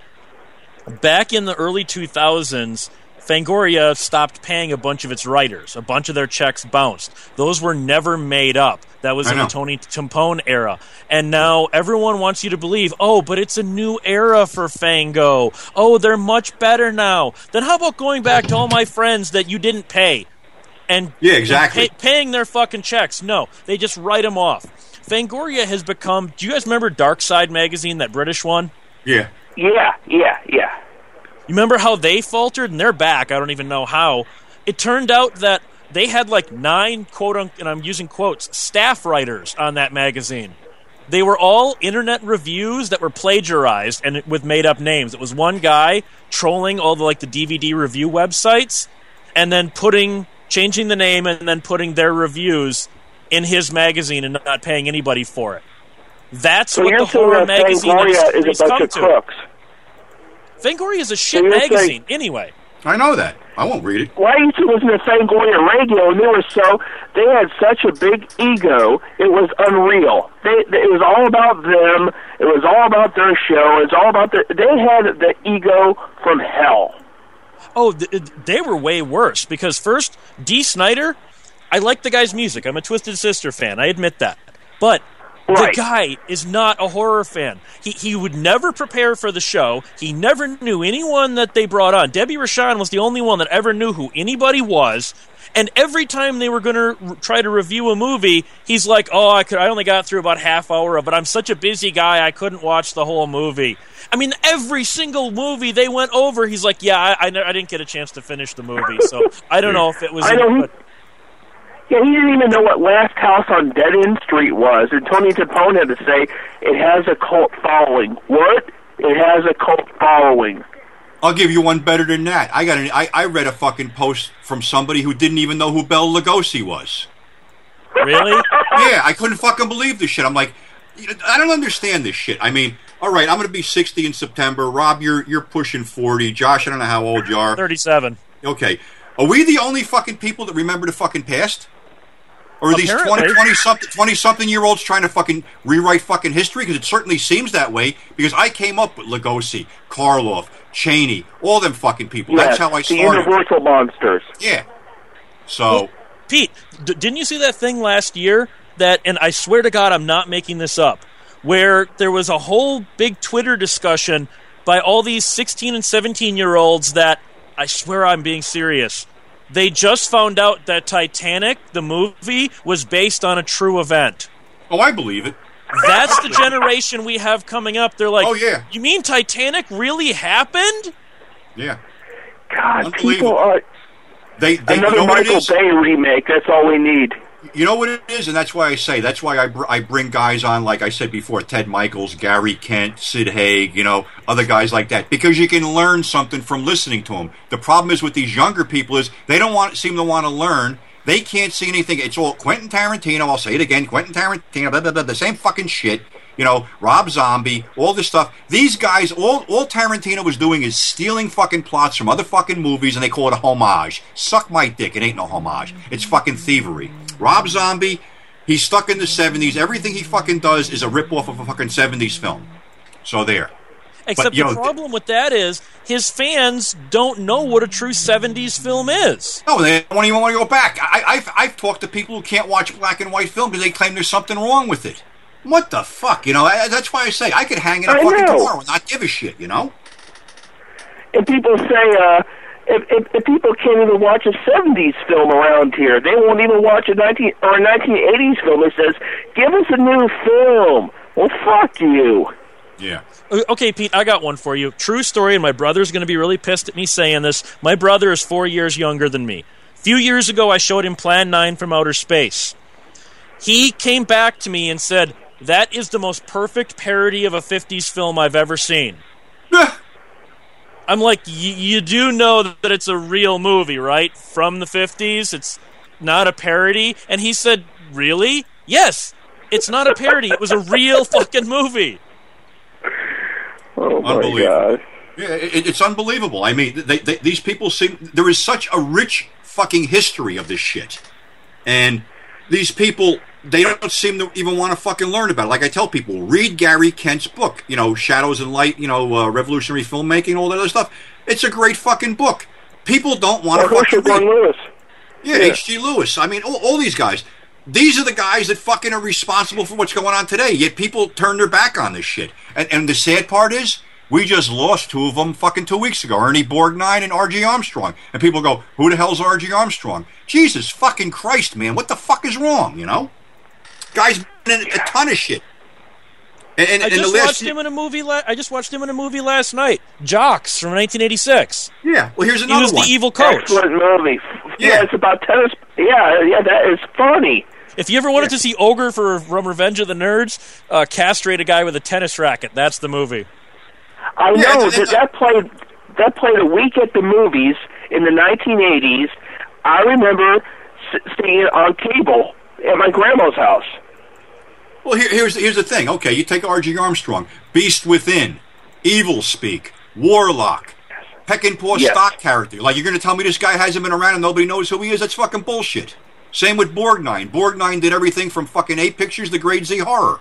back in the early two thousands, Fangoria stopped paying a bunch of its writers. A bunch of their checks bounced. Those were never made up. That was I in the know. Tony Timpone era. And now everyone wants you to believe, oh, but it's a new era for Fango. Oh, they're much better now. Then how about going back to all my friends that you didn't pay? And Yeah, exactly. and pay, paying their fucking checks. No, they just write them off. Fangoria has become... Do you guys remember Dark Side magazine, that British one? Yeah. Yeah, yeah, yeah. You remember how they faltered? And they're back. I don't even know how. It turned out that they had like nine, quote unquote, and I'm using quotes, staff writers on that magazine. They were all internet reviews that were plagiarized and with made-up names. It was one guy trolling all the like the D V D review websites and then putting, changing the name and then putting their reviews in his magazine and not paying anybody for it. That's So what you're the saying horror that magazine Fangoria industry is a has bunch come of to. crooks? Fangoria is a shit you're saying- magazine, anyway. I know that. I won't read it. Why used to listen to Fangoria radio, and they were so, they had such a big ego, it was unreal. They, they, it was all about them, it was all about their show, it was all about the, they had the ego from hell. Oh, th- they were way worse, because first, Dee Snider, I like the guy's music. I'm a Twisted Sister fan, I admit that. But Right. the guy is not a horror fan. He he would never prepare for the show. He never knew anyone that they brought on. Debbie Rashan was the only one that ever knew who anybody was. And every time they were going to r- try to review a movie, he's like, "Oh, I could. I only got through about half hour, but I'm such a busy guy, I couldn't watch the whole movie." I mean, every single movie they went over, he's like, "Yeah, I I, ne- I didn't get a chance to finish the movie, so I don't know if it was." I know he- but- Yeah, he didn't even know what Last House on Dead End Street was, and Tony Timpone had to say, it has a cult following. What? It has a cult following. I'll give you one better than that. I got an, I, I read a fucking post from somebody who didn't even know who Bela Lugosi was. Really? Yeah, I couldn't fucking believe this shit. I'm like, I don't understand this shit. I mean, all right, I'm going to be sixty in September. Rob, you're you're pushing forty. Josh, I don't know how old you are. thirty-seven. Okay. Are we the only fucking people that remember the fucking past? Or are these Apparently. twenty, twenty something, twenty something year olds trying to fucking rewrite fucking history? Because it certainly seems that way. Because I came up with Lugosi, Karloff, Cheney, all them fucking people. Yes, That's how I the started. Universal Monsters. Yeah. So, Pete, d- didn't you see that thing last year that, and I swear to God I'm not making this up, where there was a whole big Twitter discussion by all these sixteen and seventeen year olds that, I swear I'm being serious, they just found out that Titanic, the movie, was based on a true event. Oh, I believe it. That's the generation we have coming up. They're like, oh, yeah. You mean Titanic really happened? Yeah. God, people are... They, they, Another you know Michael Bay remake, that's all we need. You know what it is, and that's why I say, that's why I, br- I bring guys on, like I said before, Ted Michaels, Gary Kent, Sid Haig, you know, other guys like that, because you can learn something from listening to them. The problem is with these younger people is they don't want seem to want to learn. They can't see anything. It's all Quentin Tarantino, I'll say it again, Quentin Tarantino, blah, blah, blah, the same fucking shit. You know, Rob Zombie, all this stuff. These guys, all all Tarantino was doing is stealing fucking plots from other fucking movies, and they call it a homage. Suck my dick, it ain't no homage. It's fucking thievery. Rob Zombie, he's stuck in the seventies. Everything he fucking does is a rip-off of a fucking seventies film. So there. Except but, you the know, problem with that is his fans don't know what a true seventies film is. No, they don't even want to go back. I, I've, I've talked to people who can't watch black and white film because they claim there's something wrong with it. What the fuck, you know? I, that's why I say I could hang it up fucking know. tomorrow and not give a shit, you know? And people say, uh, if, if, if people can't even watch a seventies film around here, they won't even watch a nineteen or a nineteen eighties film that says, give us a new film. Well, fuck you. Yeah. Okay, Pete, I got one for you. True story, and my brother's going to be really pissed at me saying this. My brother is four years younger than me. A few years ago, I showed him Plan nine from Outer Space. He came back to me and said, that is the most perfect parody of a fifties film I've ever seen. I'm like, you do know that it's a real movie, right? From the fifties? It's not a parody? And he said, really? Yes, it's not a parody. It was a real fucking movie. Oh, my God. Yeah, it, it's unbelievable. I mean, they, they, these people seem... There is such a rich fucking history of this shit. And these people... They don't seem to even want to fucking learn about it. Like I tell people, read Gary Kent's book, you know, Shadows and Light, you know, uh, revolutionary filmmaking, all that other stuff. It's a great fucking book. People don't want to fucking read. Lewis. Yeah, yeah. H G. Lewis. I mean, all, all these guys. These are the guys that fucking are responsible for what's going on today. Yet people turn their back on this shit. And, and the sad part is, we just lost two of them fucking two weeks ago, Ernie Borgnine and R G. Armstrong. And people go, who the hell's R G. Armstrong? Jesus fucking Christ, man. What the fuck is wrong, you know? Guy's been in a ton of shit. And, and, I and just the last watched him in a movie. La- I just watched him in a movie last night, Jocks from nineteen eighty-six. Yeah, well, here's another one. He was one. the evil coach. Excellent movie. Yeah. yeah, it's about tennis. Yeah, yeah, that is funny. If you ever wanted yeah. to see Ogre for from Revenge of the Nerds, uh, castrate a guy with a tennis racket. That's the movie. I yeah, know it's, it's, that, that played. That played a week at the movies in the nineteen eighties. I remember seeing it on cable at my grandma's house. Well, here, here's here's the thing. Okay, you take R G. Armstrong, Beast Within, Evil Speak, Warlock, Peckinpah yes. stock character. Like, you're going to tell me this guy hasn't been around and nobody knows who he is? That's fucking bullshit. Same with Borgnine. Borgnine did everything from fucking eight pictures to grade Z horror.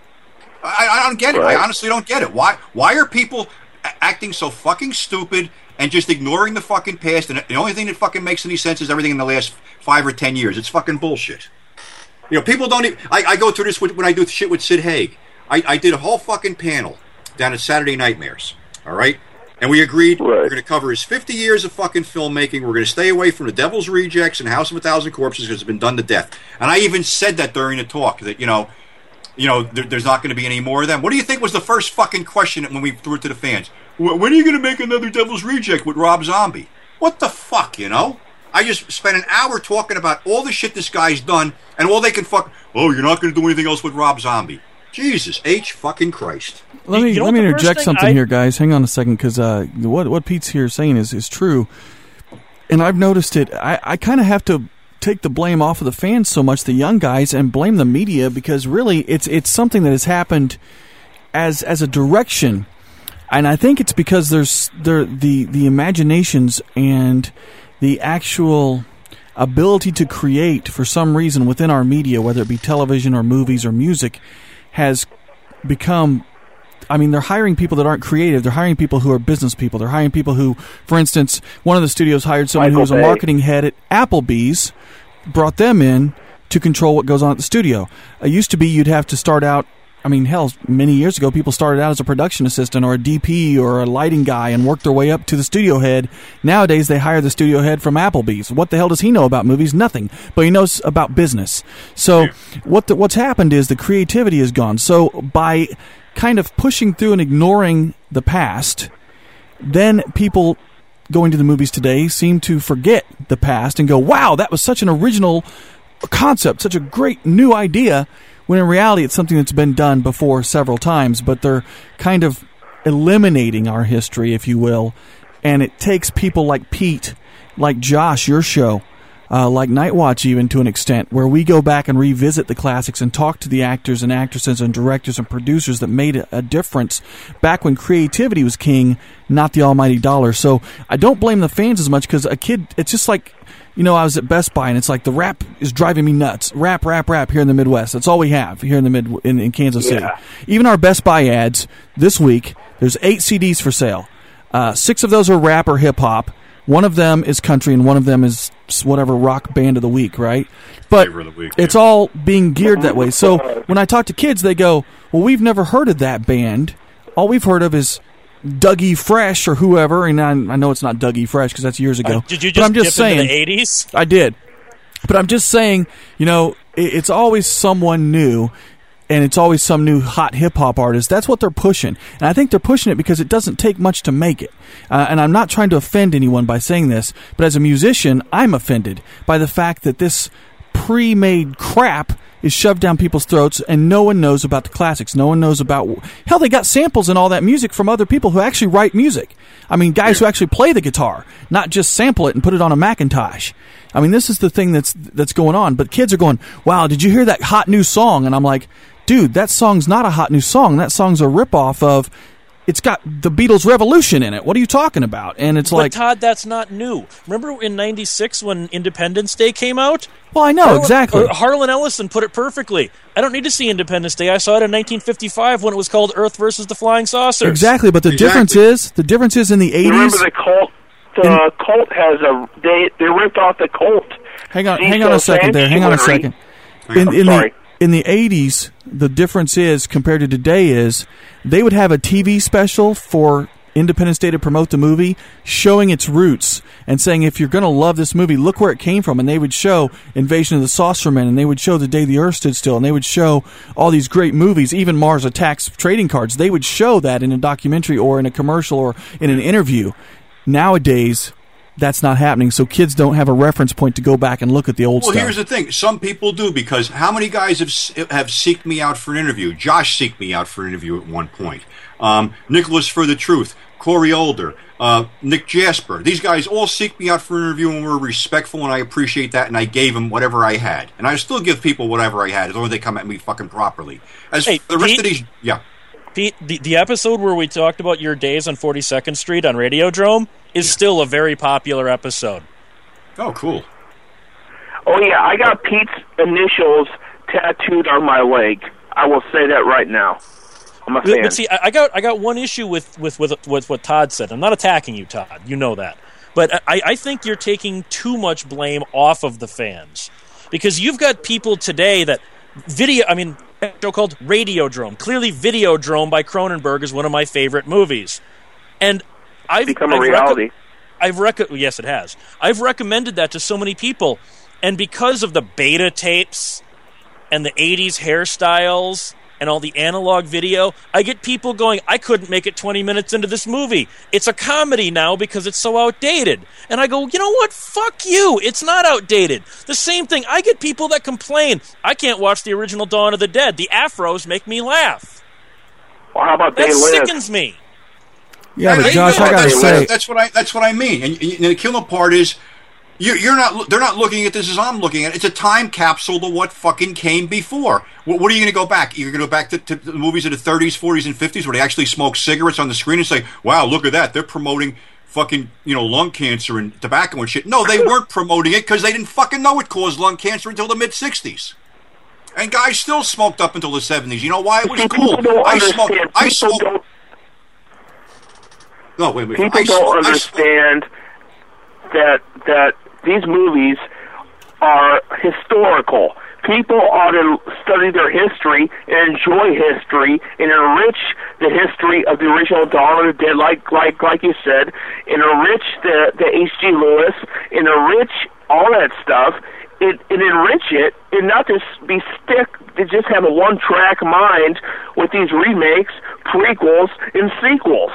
I, I don't get it. Right. I honestly don't get it. Why Why are people acting so fucking stupid and just ignoring the fucking past? And the only thing that fucking makes any sense is everything in the last five or ten years. It's fucking bullshit. You know, people don't even... I, I go through this with, when I do shit with Sid Haig. I, I did a whole fucking panel down at Saturday Nightmares, all right? And we agreed right. we're going to cover his fifty years of fucking filmmaking. We're going to stay away from The Devil's Rejects and House of a Thousand Corpses because it's been done to death. And I even said that during the talk, that, you know, you know, there, there's not going to be any more of them. What do you think was the first fucking question when we threw it to the fans? When are you going to make another Devil's Reject with Rob Zombie? What the fuck, you know? I just spent an hour talking about all the shit this guy's done, and all they can fuck... Oh, you're not going to do anything else with Rob Zombie. Jesus H fucking Christ. Let me you know let me the interject something I... here, guys. Hang on a second, because uh, what what Pete's here saying is, is true. And I've noticed it. I, I kind of have to take the blame off of the fans so much, the young guys, and blame the media, because really it's it's something that has happened as as a direction. And I think it's because there's there the the imaginations and the actual ability to create, for some reason, within our media, whether it be television or movies or music, has become... I mean, they're hiring people that aren't creative. They're hiring people who are business people. They're hiring people who, for instance, one of the studios hired someone Michael who was a Bay. marketing head at Applebee's, brought them in to control what goes on at the studio. It used to be you'd have to start out I mean, hell, many years ago, people started out as a production assistant or a D P or a lighting guy and worked their way up to the studio head. Nowadays, they hire the studio head from Applebee's. What the hell does he know about movies? Nothing. But he knows about business. So what the, what's happened is the creativity is gone. So by kind of pushing through and ignoring the past, then people going to the movies today seem to forget the past and go, wow, that was such an original concept, such a great new idea, when in reality it's something that's been done before several times, but they're kind of eliminating our history, if you will, and it takes people like Pete, like Josh, your show, uh, like Nightwatch even to an extent, where we go back and revisit the classics and talk to the actors and actresses and directors and producers that made a difference back when creativity was king, not the almighty dollar. So I don't blame the fans as much, because a kid, it's just like, you know, I was at Best Buy, and it's like the rap is driving me nuts. Rap, rap, rap here in the Midwest. That's all we have here in the mid in, in Kansas City. Yeah. Even our Best Buy ads this week, there's eight C Ds for sale. Uh, six of those are rap or hip-hop. One of them is country, and one of them is whatever rock band of the week, right? But Flavor of the week, it's yeah. all being geared that way. So when I talk to kids, they go, well, we've never heard of that band. All we've heard of is Dougie Fresh or whoever, and I, I know it's not Dougie Fresh because that's years ago. Uh, did you but just, I'm just dip saying, into the eighties? I did. But I'm just saying, you know, it, it's always someone new, and it's always some new hot hip-hop artist. That's what they're pushing. And I think they're pushing it because it doesn't take much to make it. Uh, and I'm not trying to offend anyone by saying this, but as a musician, I'm offended by the fact that this pre-made crap is shoved down people's throats, and no one knows about the classics. No one knows about... Hell, they got samples and all that music from other people who actually write music. I mean, guys who actually play the guitar, not just sample it and put it on a Macintosh. I mean, this is the thing that's that's going on. But kids are going, wow, did you hear that hot new song? And I'm like, dude, that song's not a hot new song. That song's a ripoff of... It's got the Beatles' Revolution in it. What are you talking about? And it's but like... Todd, that's not new. Remember in ninety-six when Independence Day came out? Well, I know, Harlan, exactly. uh, Harlan Ellison put it perfectly. I don't need to see Independence Day. I saw it in nineteen fifty-five when it was called Earth versus the Flying Saucers. Exactly, but the Exactly. difference is, the difference is in the eighties... Remember the Colt? The Colt has a... They, they ripped off the Colt. Hang on, See, hang on so a second there. Hang on a sanctuary- second. In, in Sorry. the in the eighties, the difference is compared to today is they would have a T V special for Independence Day to promote the movie, showing its roots and saying, if you're going to love this movie, look where it came from. And they would show Invasion of the Saucermen, and they would show The Day the Earth Stood Still, and they would show all these great movies, even Mars Attacks trading cards. They would show that in a documentary or in a commercial or in an interview. Nowadays, that's not happening, so kids don't have a reference point to go back and look at the old Well, stuff. here's the thing. Some people do, because how many guys have have seeked me out for an interview? Josh seeked me out for an interview at one point. Um, Nicholas for the Truth, Corey Older, uh, Nick Jasper. These guys all seek me out for an interview, and were respectful, and I appreciate that, and I gave them whatever I had. And I still give people whatever I had, as long as they come at me fucking properly. As Hey, for the rest Pete? of these... Yeah. Pete, the, the episode where we talked about your days on forty-second Street on Radiodrome is still a very popular episode. Oh, cool. Oh, yeah, I got Pete's initials tattooed on my leg. I will say that right now. I'm a fan. But see, I I got I got one issue with, with, with, with what Todd said. I'm not attacking you, Todd. You know that. But I, I think you're taking too much blame off of the fans. Because you've got people today that video... I mean, a show called Radiodrome. Clearly, Videodrome by Cronenberg is one of my favorite movies. And I've... become a I've reality. Reco- I've rec- Yes, it has. I've recommended that to so many people. And because of the beta tapes and the eighties hairstyles and all the analog video, I get people going, I couldn't make it twenty minutes into this movie. It's a comedy now because it's so outdated. And I go, you know what? Fuck you. It's not outdated. The same thing. I get people that complain, I can't watch the original Dawn of the Dead. The afros make me laugh. Well, how about That They Live? sickens me. yeah, but Hey, Josh, you know, I gotta that's, say, that's what I that's what I mean. And, and the killer part is, you, you're not. They're not looking at this as I'm looking at it. It's a time capsule to what fucking came before. What, what are you going to go back? You're going to go back to, to the movies of the thirties, forties, and fifties where they actually smoke cigarettes on the screen and say, "Wow, look at that! They're promoting fucking you know lung cancer and tobacco and shit." No, they weren't promoting it because they didn't fucking know it caused lung cancer until the mid sixties. And guys still smoked up until the seventies. You know why? It was See, cool. people don't I smoked. understand. I People smoked. don't, No, wait, wait. people I don't smoked- I smoked- understand that that these movies are historical. People ought to study their history and enjoy history and enrich the history of the original Dawn of the Dead, like like like you said, and enrich the the H G Lewis, and enrich all that stuff, and, and enrich it, and not just be stick to just have a one-track mind with these remakes, prequels, and sequels.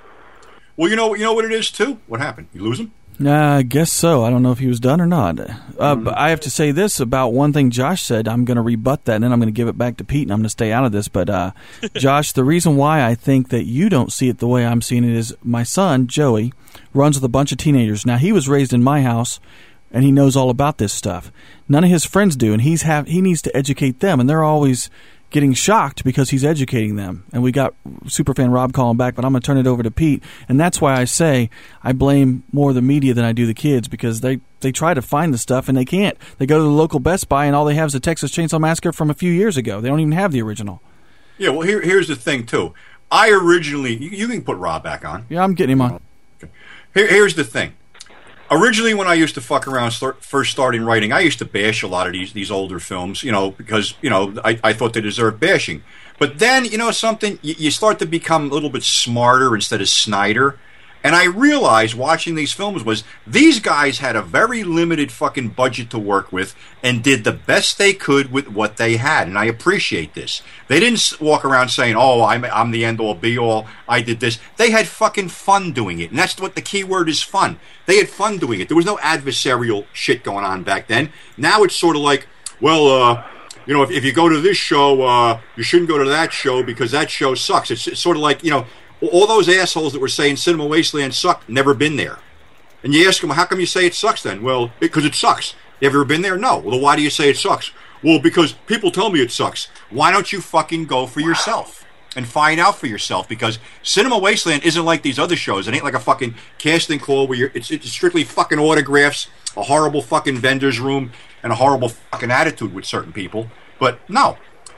Well, you know, you know what it is too. What happened? You lose him? Nah, I guess so. I don't know if he was done or not. Uh, but I have to say this about one thing Josh said. I'm going to rebut that, and then I'm going to give it back to Pete, and I'm going to stay out of this. But, uh, Josh, the reason why I think that you don't see it the way I'm seeing it is my son, Joey, runs with a bunch of teenagers. Now, he was raised in my house, and he knows all about this stuff. None of his friends do, and he's have he needs to educate them, and they're always getting shocked because he's educating them. And we got Superfan Rob calling back, but I'm going to turn it over to Pete. And that's why I say I blame more the media than I do the kids, because they, they try to find the stuff and they can't. They go to the local Best Buy and all they have is the Texas Chainsaw Massacre from a few years ago. They don't even have the original. Yeah, well, here, here's the thing, too. I originally... You, you can put Rob back on. Yeah, I'm getting him on. Okay. Here, here's the thing. Originally, when I used to fuck around, start, first starting writing, I used to bash a lot of these these older films, you know, because, you know, I, I thought they deserved bashing. But then, you know something, you, you start to become a little bit smarter instead of Snyder. And I realized watching these films was these guys had a very limited fucking budget to work with and did the best they could with what they had. And I appreciate this. They didn't walk around saying, oh, I'm, I'm the end-all, be-all, I did this. They had fucking fun doing it. And that's what the key word is, fun. They had fun doing it. There was no adversarial shit going on back then. Now it's sort of like, well, uh... you know, if, if you go to this show, uh, you shouldn't go to that show because that show sucks. It's, it's sort of like, you know, all those assholes that were saying Cinema Wasteland sucked, never been there. And you ask them, how come you say it sucks then? Well, because it sucks. You ever been there? No. Well, then why do you say it sucks? Well, because people tell me it sucks. Why don't you fucking go for yourself and find out for yourself? Because Cinema Wasteland isn't like these other shows. It ain't like a fucking casting call where you're, it's, it's strictly fucking autographs, a horrible fucking vendor's room, and a horrible fucking attitude with certain people. But no.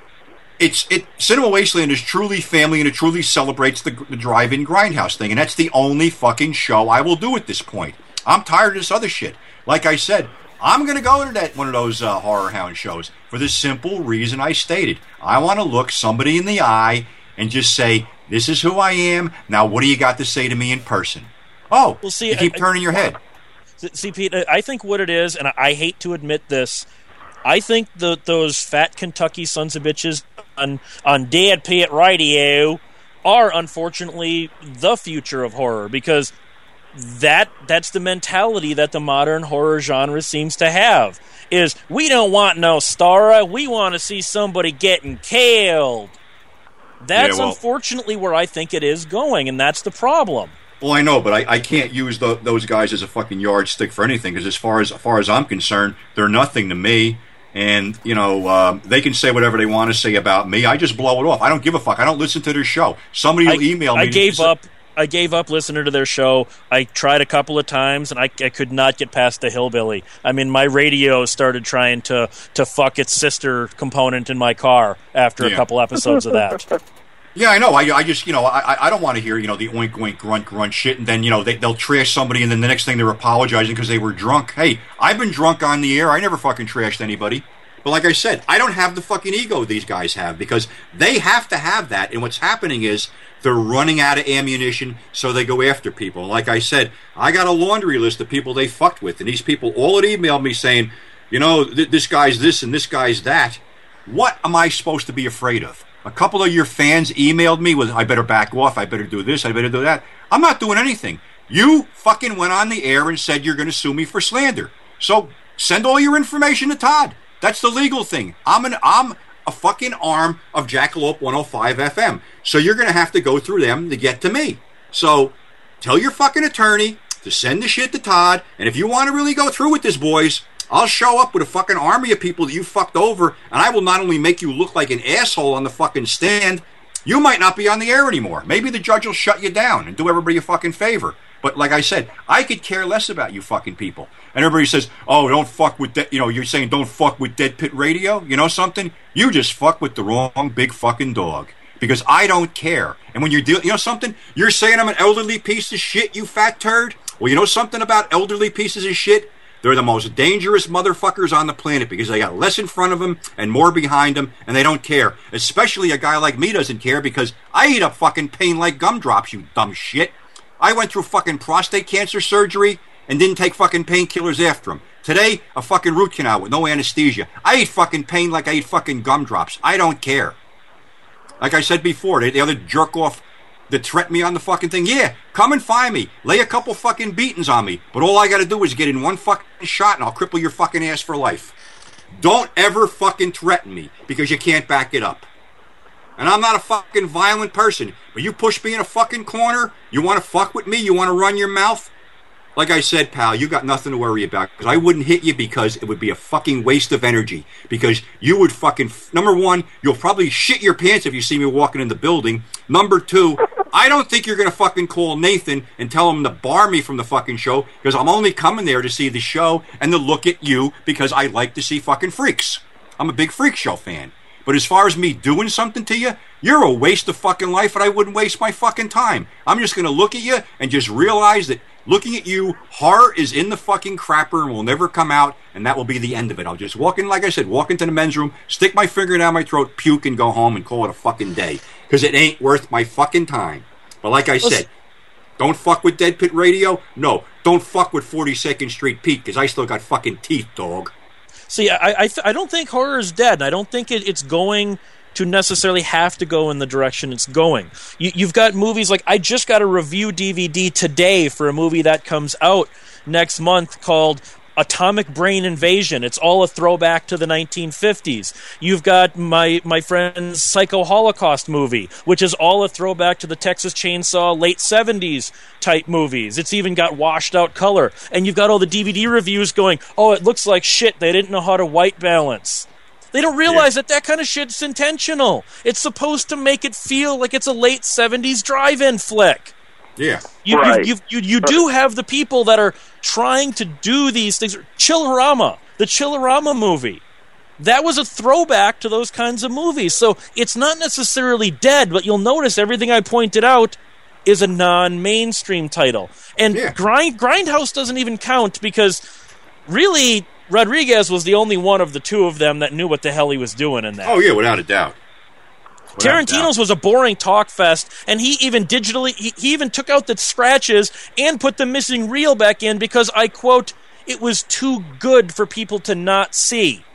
It's it. Cinema Wasteland is truly family, and it truly celebrates the, the drive-in grindhouse thing, and that's the only fucking show I will do at this point. I'm tired of this other shit. Like I said, I'm going to go to that one of those uh, horror hound shows for the simple reason I stated. I want to look somebody in the eye and just say, this is who I am. Now, what do you got to say to me in person? Oh, well, see, you keep I, turning your head. See, Pete, I think what it is, and I hate to admit this, I think the, those fat Kentucky sons of bitches on, on Dead Pit Radio are unfortunately the future of horror, because that that's the mentality that the modern horror genre seems to have, is we don't want no Stara, we want to see somebody getting killed. That's yeah, well, unfortunately where I think it is going, and that's the problem. Well, I know, but I, I can't use the, those guys as a fucking yardstick for anything, because as far as, as far as I'm concerned, they're nothing to me. And, you know, um, they can say whatever they want to say about me. I just blow it off. I don't give a fuck. I don't listen to their show. Somebody will I, email me. I gave up. I gave up listening to their show. I tried a couple of times, and I, I could not get past the hillbilly. I mean, my radio started trying to, to fuck its sister component in my car after yeah. a couple episodes of that. Yeah, I know. I, I just, you know, I, I don't want to hear, you know, the oink, oink, grunt, grunt shit, and then, you know, they, they'll trash somebody, and then the next thing they're apologizing because they were drunk. Hey, I've been drunk on the air. I never fucking trashed anybody. But like I said, I don't have the fucking ego these guys have, because they have to have that, and what's happening is they're running out of ammunition, so they go after people. And like I said, I got a laundry list of people they fucked with, and these people all had emailed me saying, you know, th- this guy's this and this guy's that. What am I supposed to be afraid of? A couple of your fans emailed me with, I better back off, I better do this, I better do that. I'm not doing anything. You fucking went on the air and said you're going to sue me for slander. So send all your information to Todd. That's the legal thing. I'm an I'm a fucking arm of Jackalope one oh five F M. So you're going to have to go through them to get to me. So tell your fucking attorney to send the shit to Todd. And if you want to really go through with this, boys, I'll show up with a fucking army of people that you fucked over, and I will not only make you look like an asshole on the fucking stand, you might not be on the air anymore. Maybe the judge will shut you down and do everybody a fucking favor. But like I said, I could care less about you fucking people. And everybody says, oh, don't fuck with that. You know, you're saying don't fuck with Dead Pit Radio. You know something? You just fuck with the wrong big fucking dog. Because I don't care. And when you're dealing, you know something? You're saying I'm an elderly piece of shit, you fat turd? Well, you know something about elderly pieces of shit? They're the most dangerous motherfuckers on the planet because they got less in front of them and more behind them, and they don't care. Especially a guy like me doesn't care because I eat up fucking pain like gumdrops, you dumb shit. I went through fucking prostate cancer surgery and didn't take fucking painkillers after them. Today, a fucking root canal with no anesthesia. I eat fucking pain like I eat fucking gumdrops. I don't care. Like I said before, the other jerk off that threatened me on the fucking thing, yeah, come and find me. Lay a couple fucking beatings on me. But all I gotta do is get in one fucking shot and I'll cripple your fucking ass for life. Don't ever fucking threaten me because you can't back it up. And I'm not a fucking violent person, but you push me in a fucking corner, you wanna fuck with me, you wanna run your mouth? Like I said, pal, you got nothing to worry about because I wouldn't hit you because it would be a fucking waste of energy. Because you would fucking, number one, you'll probably shit your pants if you see me walking in the building. Number two, I don't think you're going to fucking call Nathan and tell him to bar me from the fucking show because I'm only coming there to see the show and to look at you because I like to see fucking freaks. I'm a big Freak Show fan. But as far as me doing something to you, you're a waste of fucking life and I wouldn't waste my fucking time. I'm just going to look at you and just realize that looking at you, horror is in the fucking crapper and will never come out, and that will be the end of it. I'll just walk in, like I said, walk into the men's room, stick my finger down my throat, puke, and go home and call it a fucking day. Because it ain't worth my fucking time. But like I said, don't fuck with Dead Pit Radio? No, don't fuck with forty-second Street Pete, because I still got fucking teeth, dog. See, I I, th- I don't think horror is dead. I don't think it, it's going to necessarily have to go in the direction it's going. You, you've got movies like, I just got a review D V D today for a movie that comes out next month called Atomic Brain Invasion. It's all a throwback to the nineteen fifties. You've got my my friend's Psycho Holocaust movie, which is all a throwback to the Texas Chainsaw late seventies type movies. It's even got washed out color. And you've got all the D V D reviews going, oh, it looks like shit. They didn't know how to white balance. They don't realize yeah. that that kind of shit's intentional. It's supposed to make it feel like it's a late seventies drive-in flick. Yeah. You, right. you, you, you, you do have the people that are trying to do these things. Chillerama, the Chillerama movie. That was a throwback to those kinds of movies. So it's not necessarily dead, but you'll notice everything I pointed out is a non-mainstream title. And yeah. Grind, Grindhouse doesn't even count because really Rodriguez was the only one of the two of them that knew what the hell he was doing in that. Oh, yeah, without a doubt. Without Tarantino's a doubt. was a boring talk fest, and he even digitally, he, he even took out the scratches and put the missing reel back in because, I quote, it was too good for people to not see.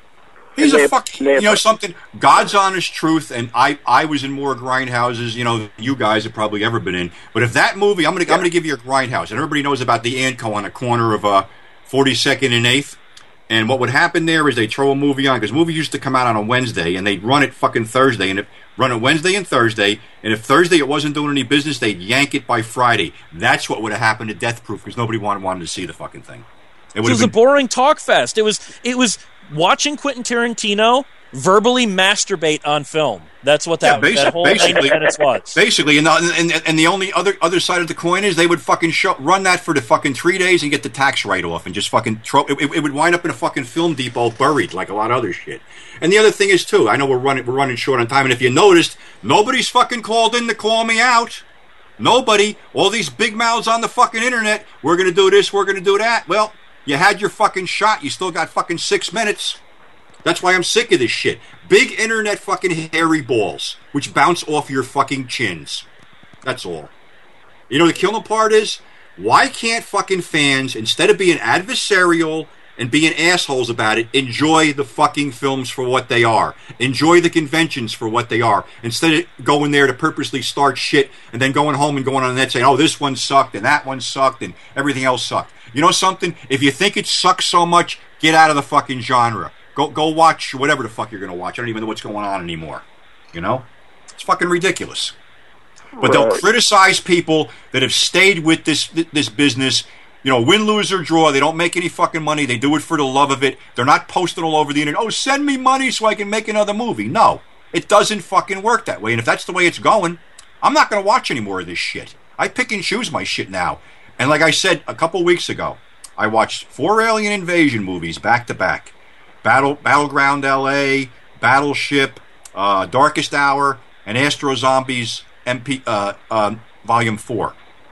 He's a fucking, you know something, God's honest truth, and I, I was in more grindhouses, you know, you guys have probably ever been in, but if that movie, I'm going to yeah. I'm gonna give you a grindhouse, and everybody knows about the Anco on the corner of uh, forty-second and eighth. And what would happen there is they'd throw a movie on, because movie used to come out on a Wednesday, and they'd run it fucking Thursday, and if, run it Wednesday and Thursday, and if Thursday it wasn't doing any business, they'd yank it by Friday. That's what would have happened to Death Proof, because nobody wanted, wanted to see the fucking thing. It, it was been... a boring talk fest. It was it was watching Quentin Tarantino verbally masturbate on film. That's what that, yeah, basi- that whole basically, minutes was. Basically, and the, and, and the only other other side of the coin is they would fucking show, run that for the fucking three days and get the tax write-off and just fucking throw it, it would wind up in a fucking film depot buried like a lot of other shit. And the other thing is, too, I know we're running we're running short on time, and if you noticed, nobody's fucking called in to call me out. Nobody. All these big mouths on the fucking internet, we're going to do this, we're going to do that. Well, you had your fucking shot. You still got fucking six minutes. That's why I'm sick of this shit. Big internet fucking hairy balls, which bounce off your fucking chins. That's all. You know, the killing part is, why can't fucking fans, instead of being adversarial and being assholes about it, enjoy the fucking films for what they are? Enjoy the conventions for what they are, instead of going there to purposely start shit and then going home and going on the net saying, oh, this one sucked and that one sucked and everything else sucked. You know something? If you think it sucks so much, get out of the fucking genre. Go go watch whatever the fuck you're going to watch. I don't even know what's going on anymore. You know? It's fucking ridiculous. But they'll criticize people that have stayed with this this business. You know, win, lose, or draw. They don't make any fucking money. They do it for the love of it. They're not posting all over the internet, oh, send me money so I can make another movie. No. It doesn't fucking work that way. And if that's the way it's going, I'm not going to watch any more of this shit. I pick and choose my shit now. And like I said a couple weeks ago, I watched four Alien Invasion movies back to back. Battle Battleground L A, Battleship, uh, Darkest Hour, and Astro Zombies M P uh, uh, Volume four.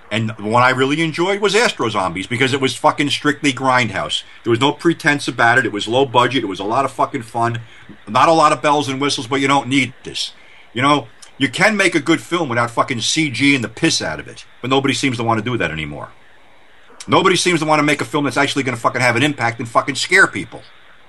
And the one I really enjoyed was Astro Zombies because it was fucking strictly Grindhouse. There was no pretense about it. It was low budget. It was a lot of fucking fun. Not a lot of bells and whistles, but you don't need this. You know, you can make a good film without fucking C G and the piss out of it. But nobody seems to want to do that anymore. Nobody seems to want to make a film that's actually going to fucking have an impact and fucking scare people.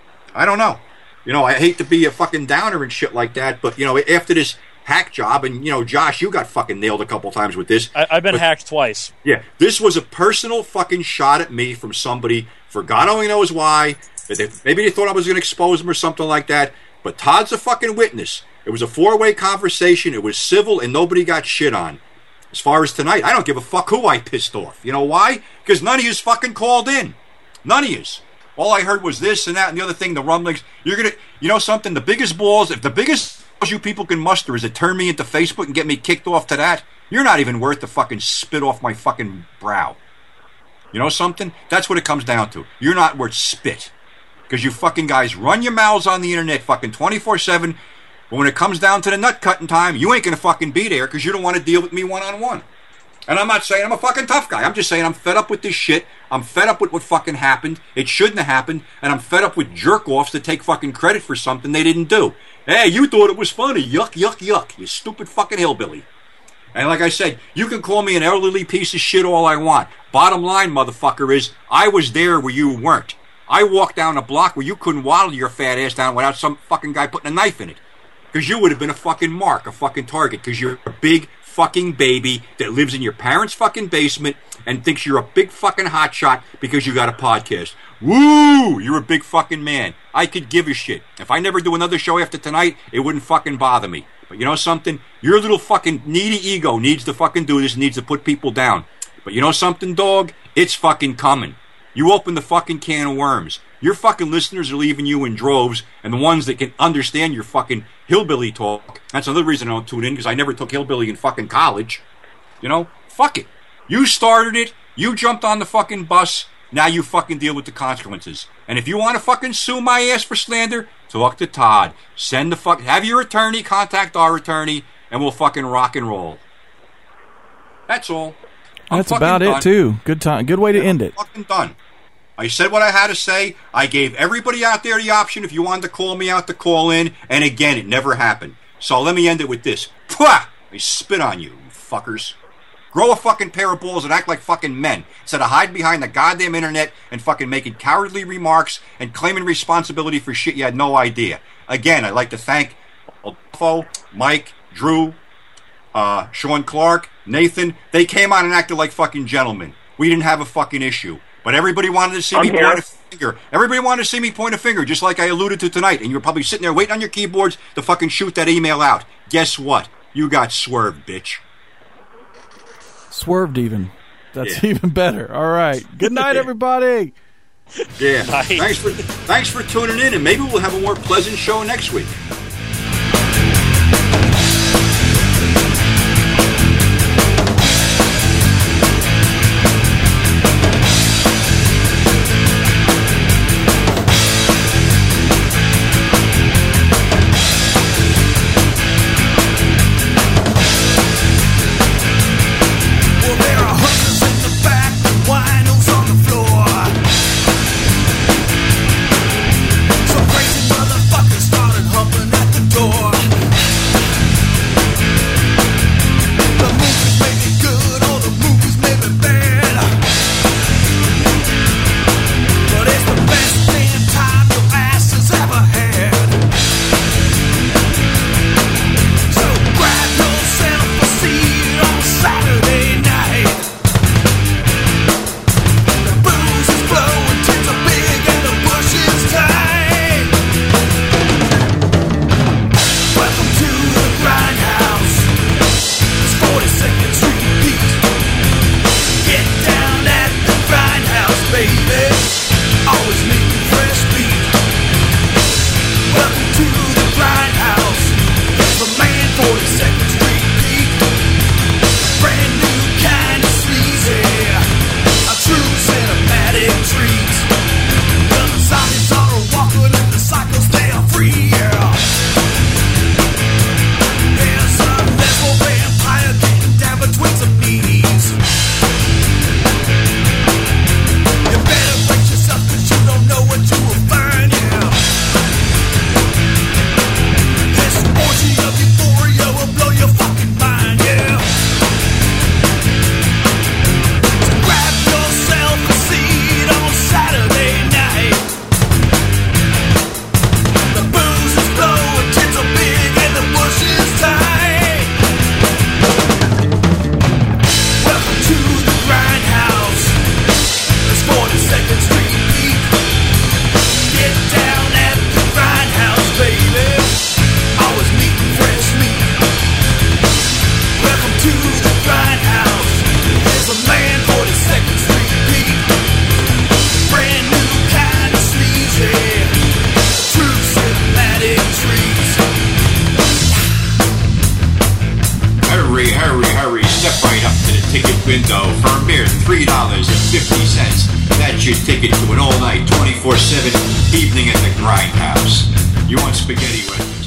I don't know. You know, I hate to be a fucking downer and shit like that, but, you know, after this hack job, and, you know, Josh, you got fucking nailed a couple times with this. I, I've been but, hacked twice. Yeah, this was a personal fucking shot at me from somebody, for God only knows why. Maybe they thought I was going to expose them or something like that, but Todd's a fucking witness. It was a four-way conversation. It was civil, and nobody got shit on. As far as tonight, I don't give a fuck who I pissed off. You know why? Because none of yous fucking called in. None of yous. All I heard was this and that and the other thing, the rumblings. You're going to, you know something, the biggest balls, if the biggest balls you people can muster is to turn me into Facebook and get me kicked off to that, you're not even worth the fucking spit off my fucking brow. You know something? That's what it comes down to. You're not worth spit. Because you fucking guys run your mouths on the internet fucking twenty-four seven, but when it comes down to the nut cutting time, you ain't going to fucking be there because you don't want to deal with me one-on-one. And I'm not saying I'm a fucking tough guy. I'm just saying I'm fed up with this shit. I'm fed up with what fucking happened. It shouldn't have happened. And I'm fed up with jerk-offs that take fucking credit for something they didn't do. Hey, you thought it was funny. Yuck, yuck, yuck. You stupid fucking hillbilly. And like I said, you can call me an elderly piece of shit all I want. Bottom line, motherfucker, is I was there where you weren't. I walked down a block where you couldn't waddle your fat ass down without some fucking guy putting a knife in it. Because you would have been a fucking mark, a fucking target. Because you're a big fucking baby that lives in your parents' fucking basement and thinks you're a big fucking hotshot because you got a podcast. Woo! You're a big fucking man. I could give a shit. If I never do another show after tonight, it wouldn't fucking bother me. But you know something? Your little fucking needy ego needs to fucking do this, needs to put people down. But you know something, dog? It's fucking coming. You open the fucking can of worms. Your fucking listeners are leaving you in droves, and the ones that can understand your fucking hillbilly talk. That's another reason I don't tune in, because I never took hillbilly in fucking college. You know? Fuck it. You started it. You jumped on the fucking bus. Now you fucking deal with the consequences. And if you want to fucking sue my ass for slander, talk to Todd. Send the fuck... Have your attorney contact our attorney, and we'll fucking rock and roll. That's all. I'm That's about done. it, too. Good time. Good way to yeah, end I'm it. fucking done. I said what I had to say. I gave everybody out there the option if you wanted to call me out to call in. And again, it never happened. So let me end it with this. Pwah! I spit on you, you fuckers. Grow a fucking pair of balls and act like fucking men instead of hide behind the goddamn internet and fucking making cowardly remarks and claiming responsibility for shit you had no idea. Again, I'd like to thank Adolfo, Mike, Drew, uh, Sean Clark, Nathan. They came on and acted like fucking gentlemen. We didn't have a fucking issue. But everybody wanted to see I'm me here. point a finger. Everybody wanted to see me point a finger, just like I alluded to tonight. And you're probably sitting there waiting on your keyboards to fucking shoot that email out. Guess what? You got swerved, bitch. Swerved even. That's Yeah. even better. All right. Good night, everybody. Yeah. Nice. Thanks for thanks for tuning in, and maybe we'll have a more pleasant show next week. Well, there are hookers in the back, winos on the floor. Some crazy motherfuckers started humping at window for a mere three dollars and fifty cents. That's your ticket to an all-night, twenty-four seven evening at the Grindhouse. You want spaghetti with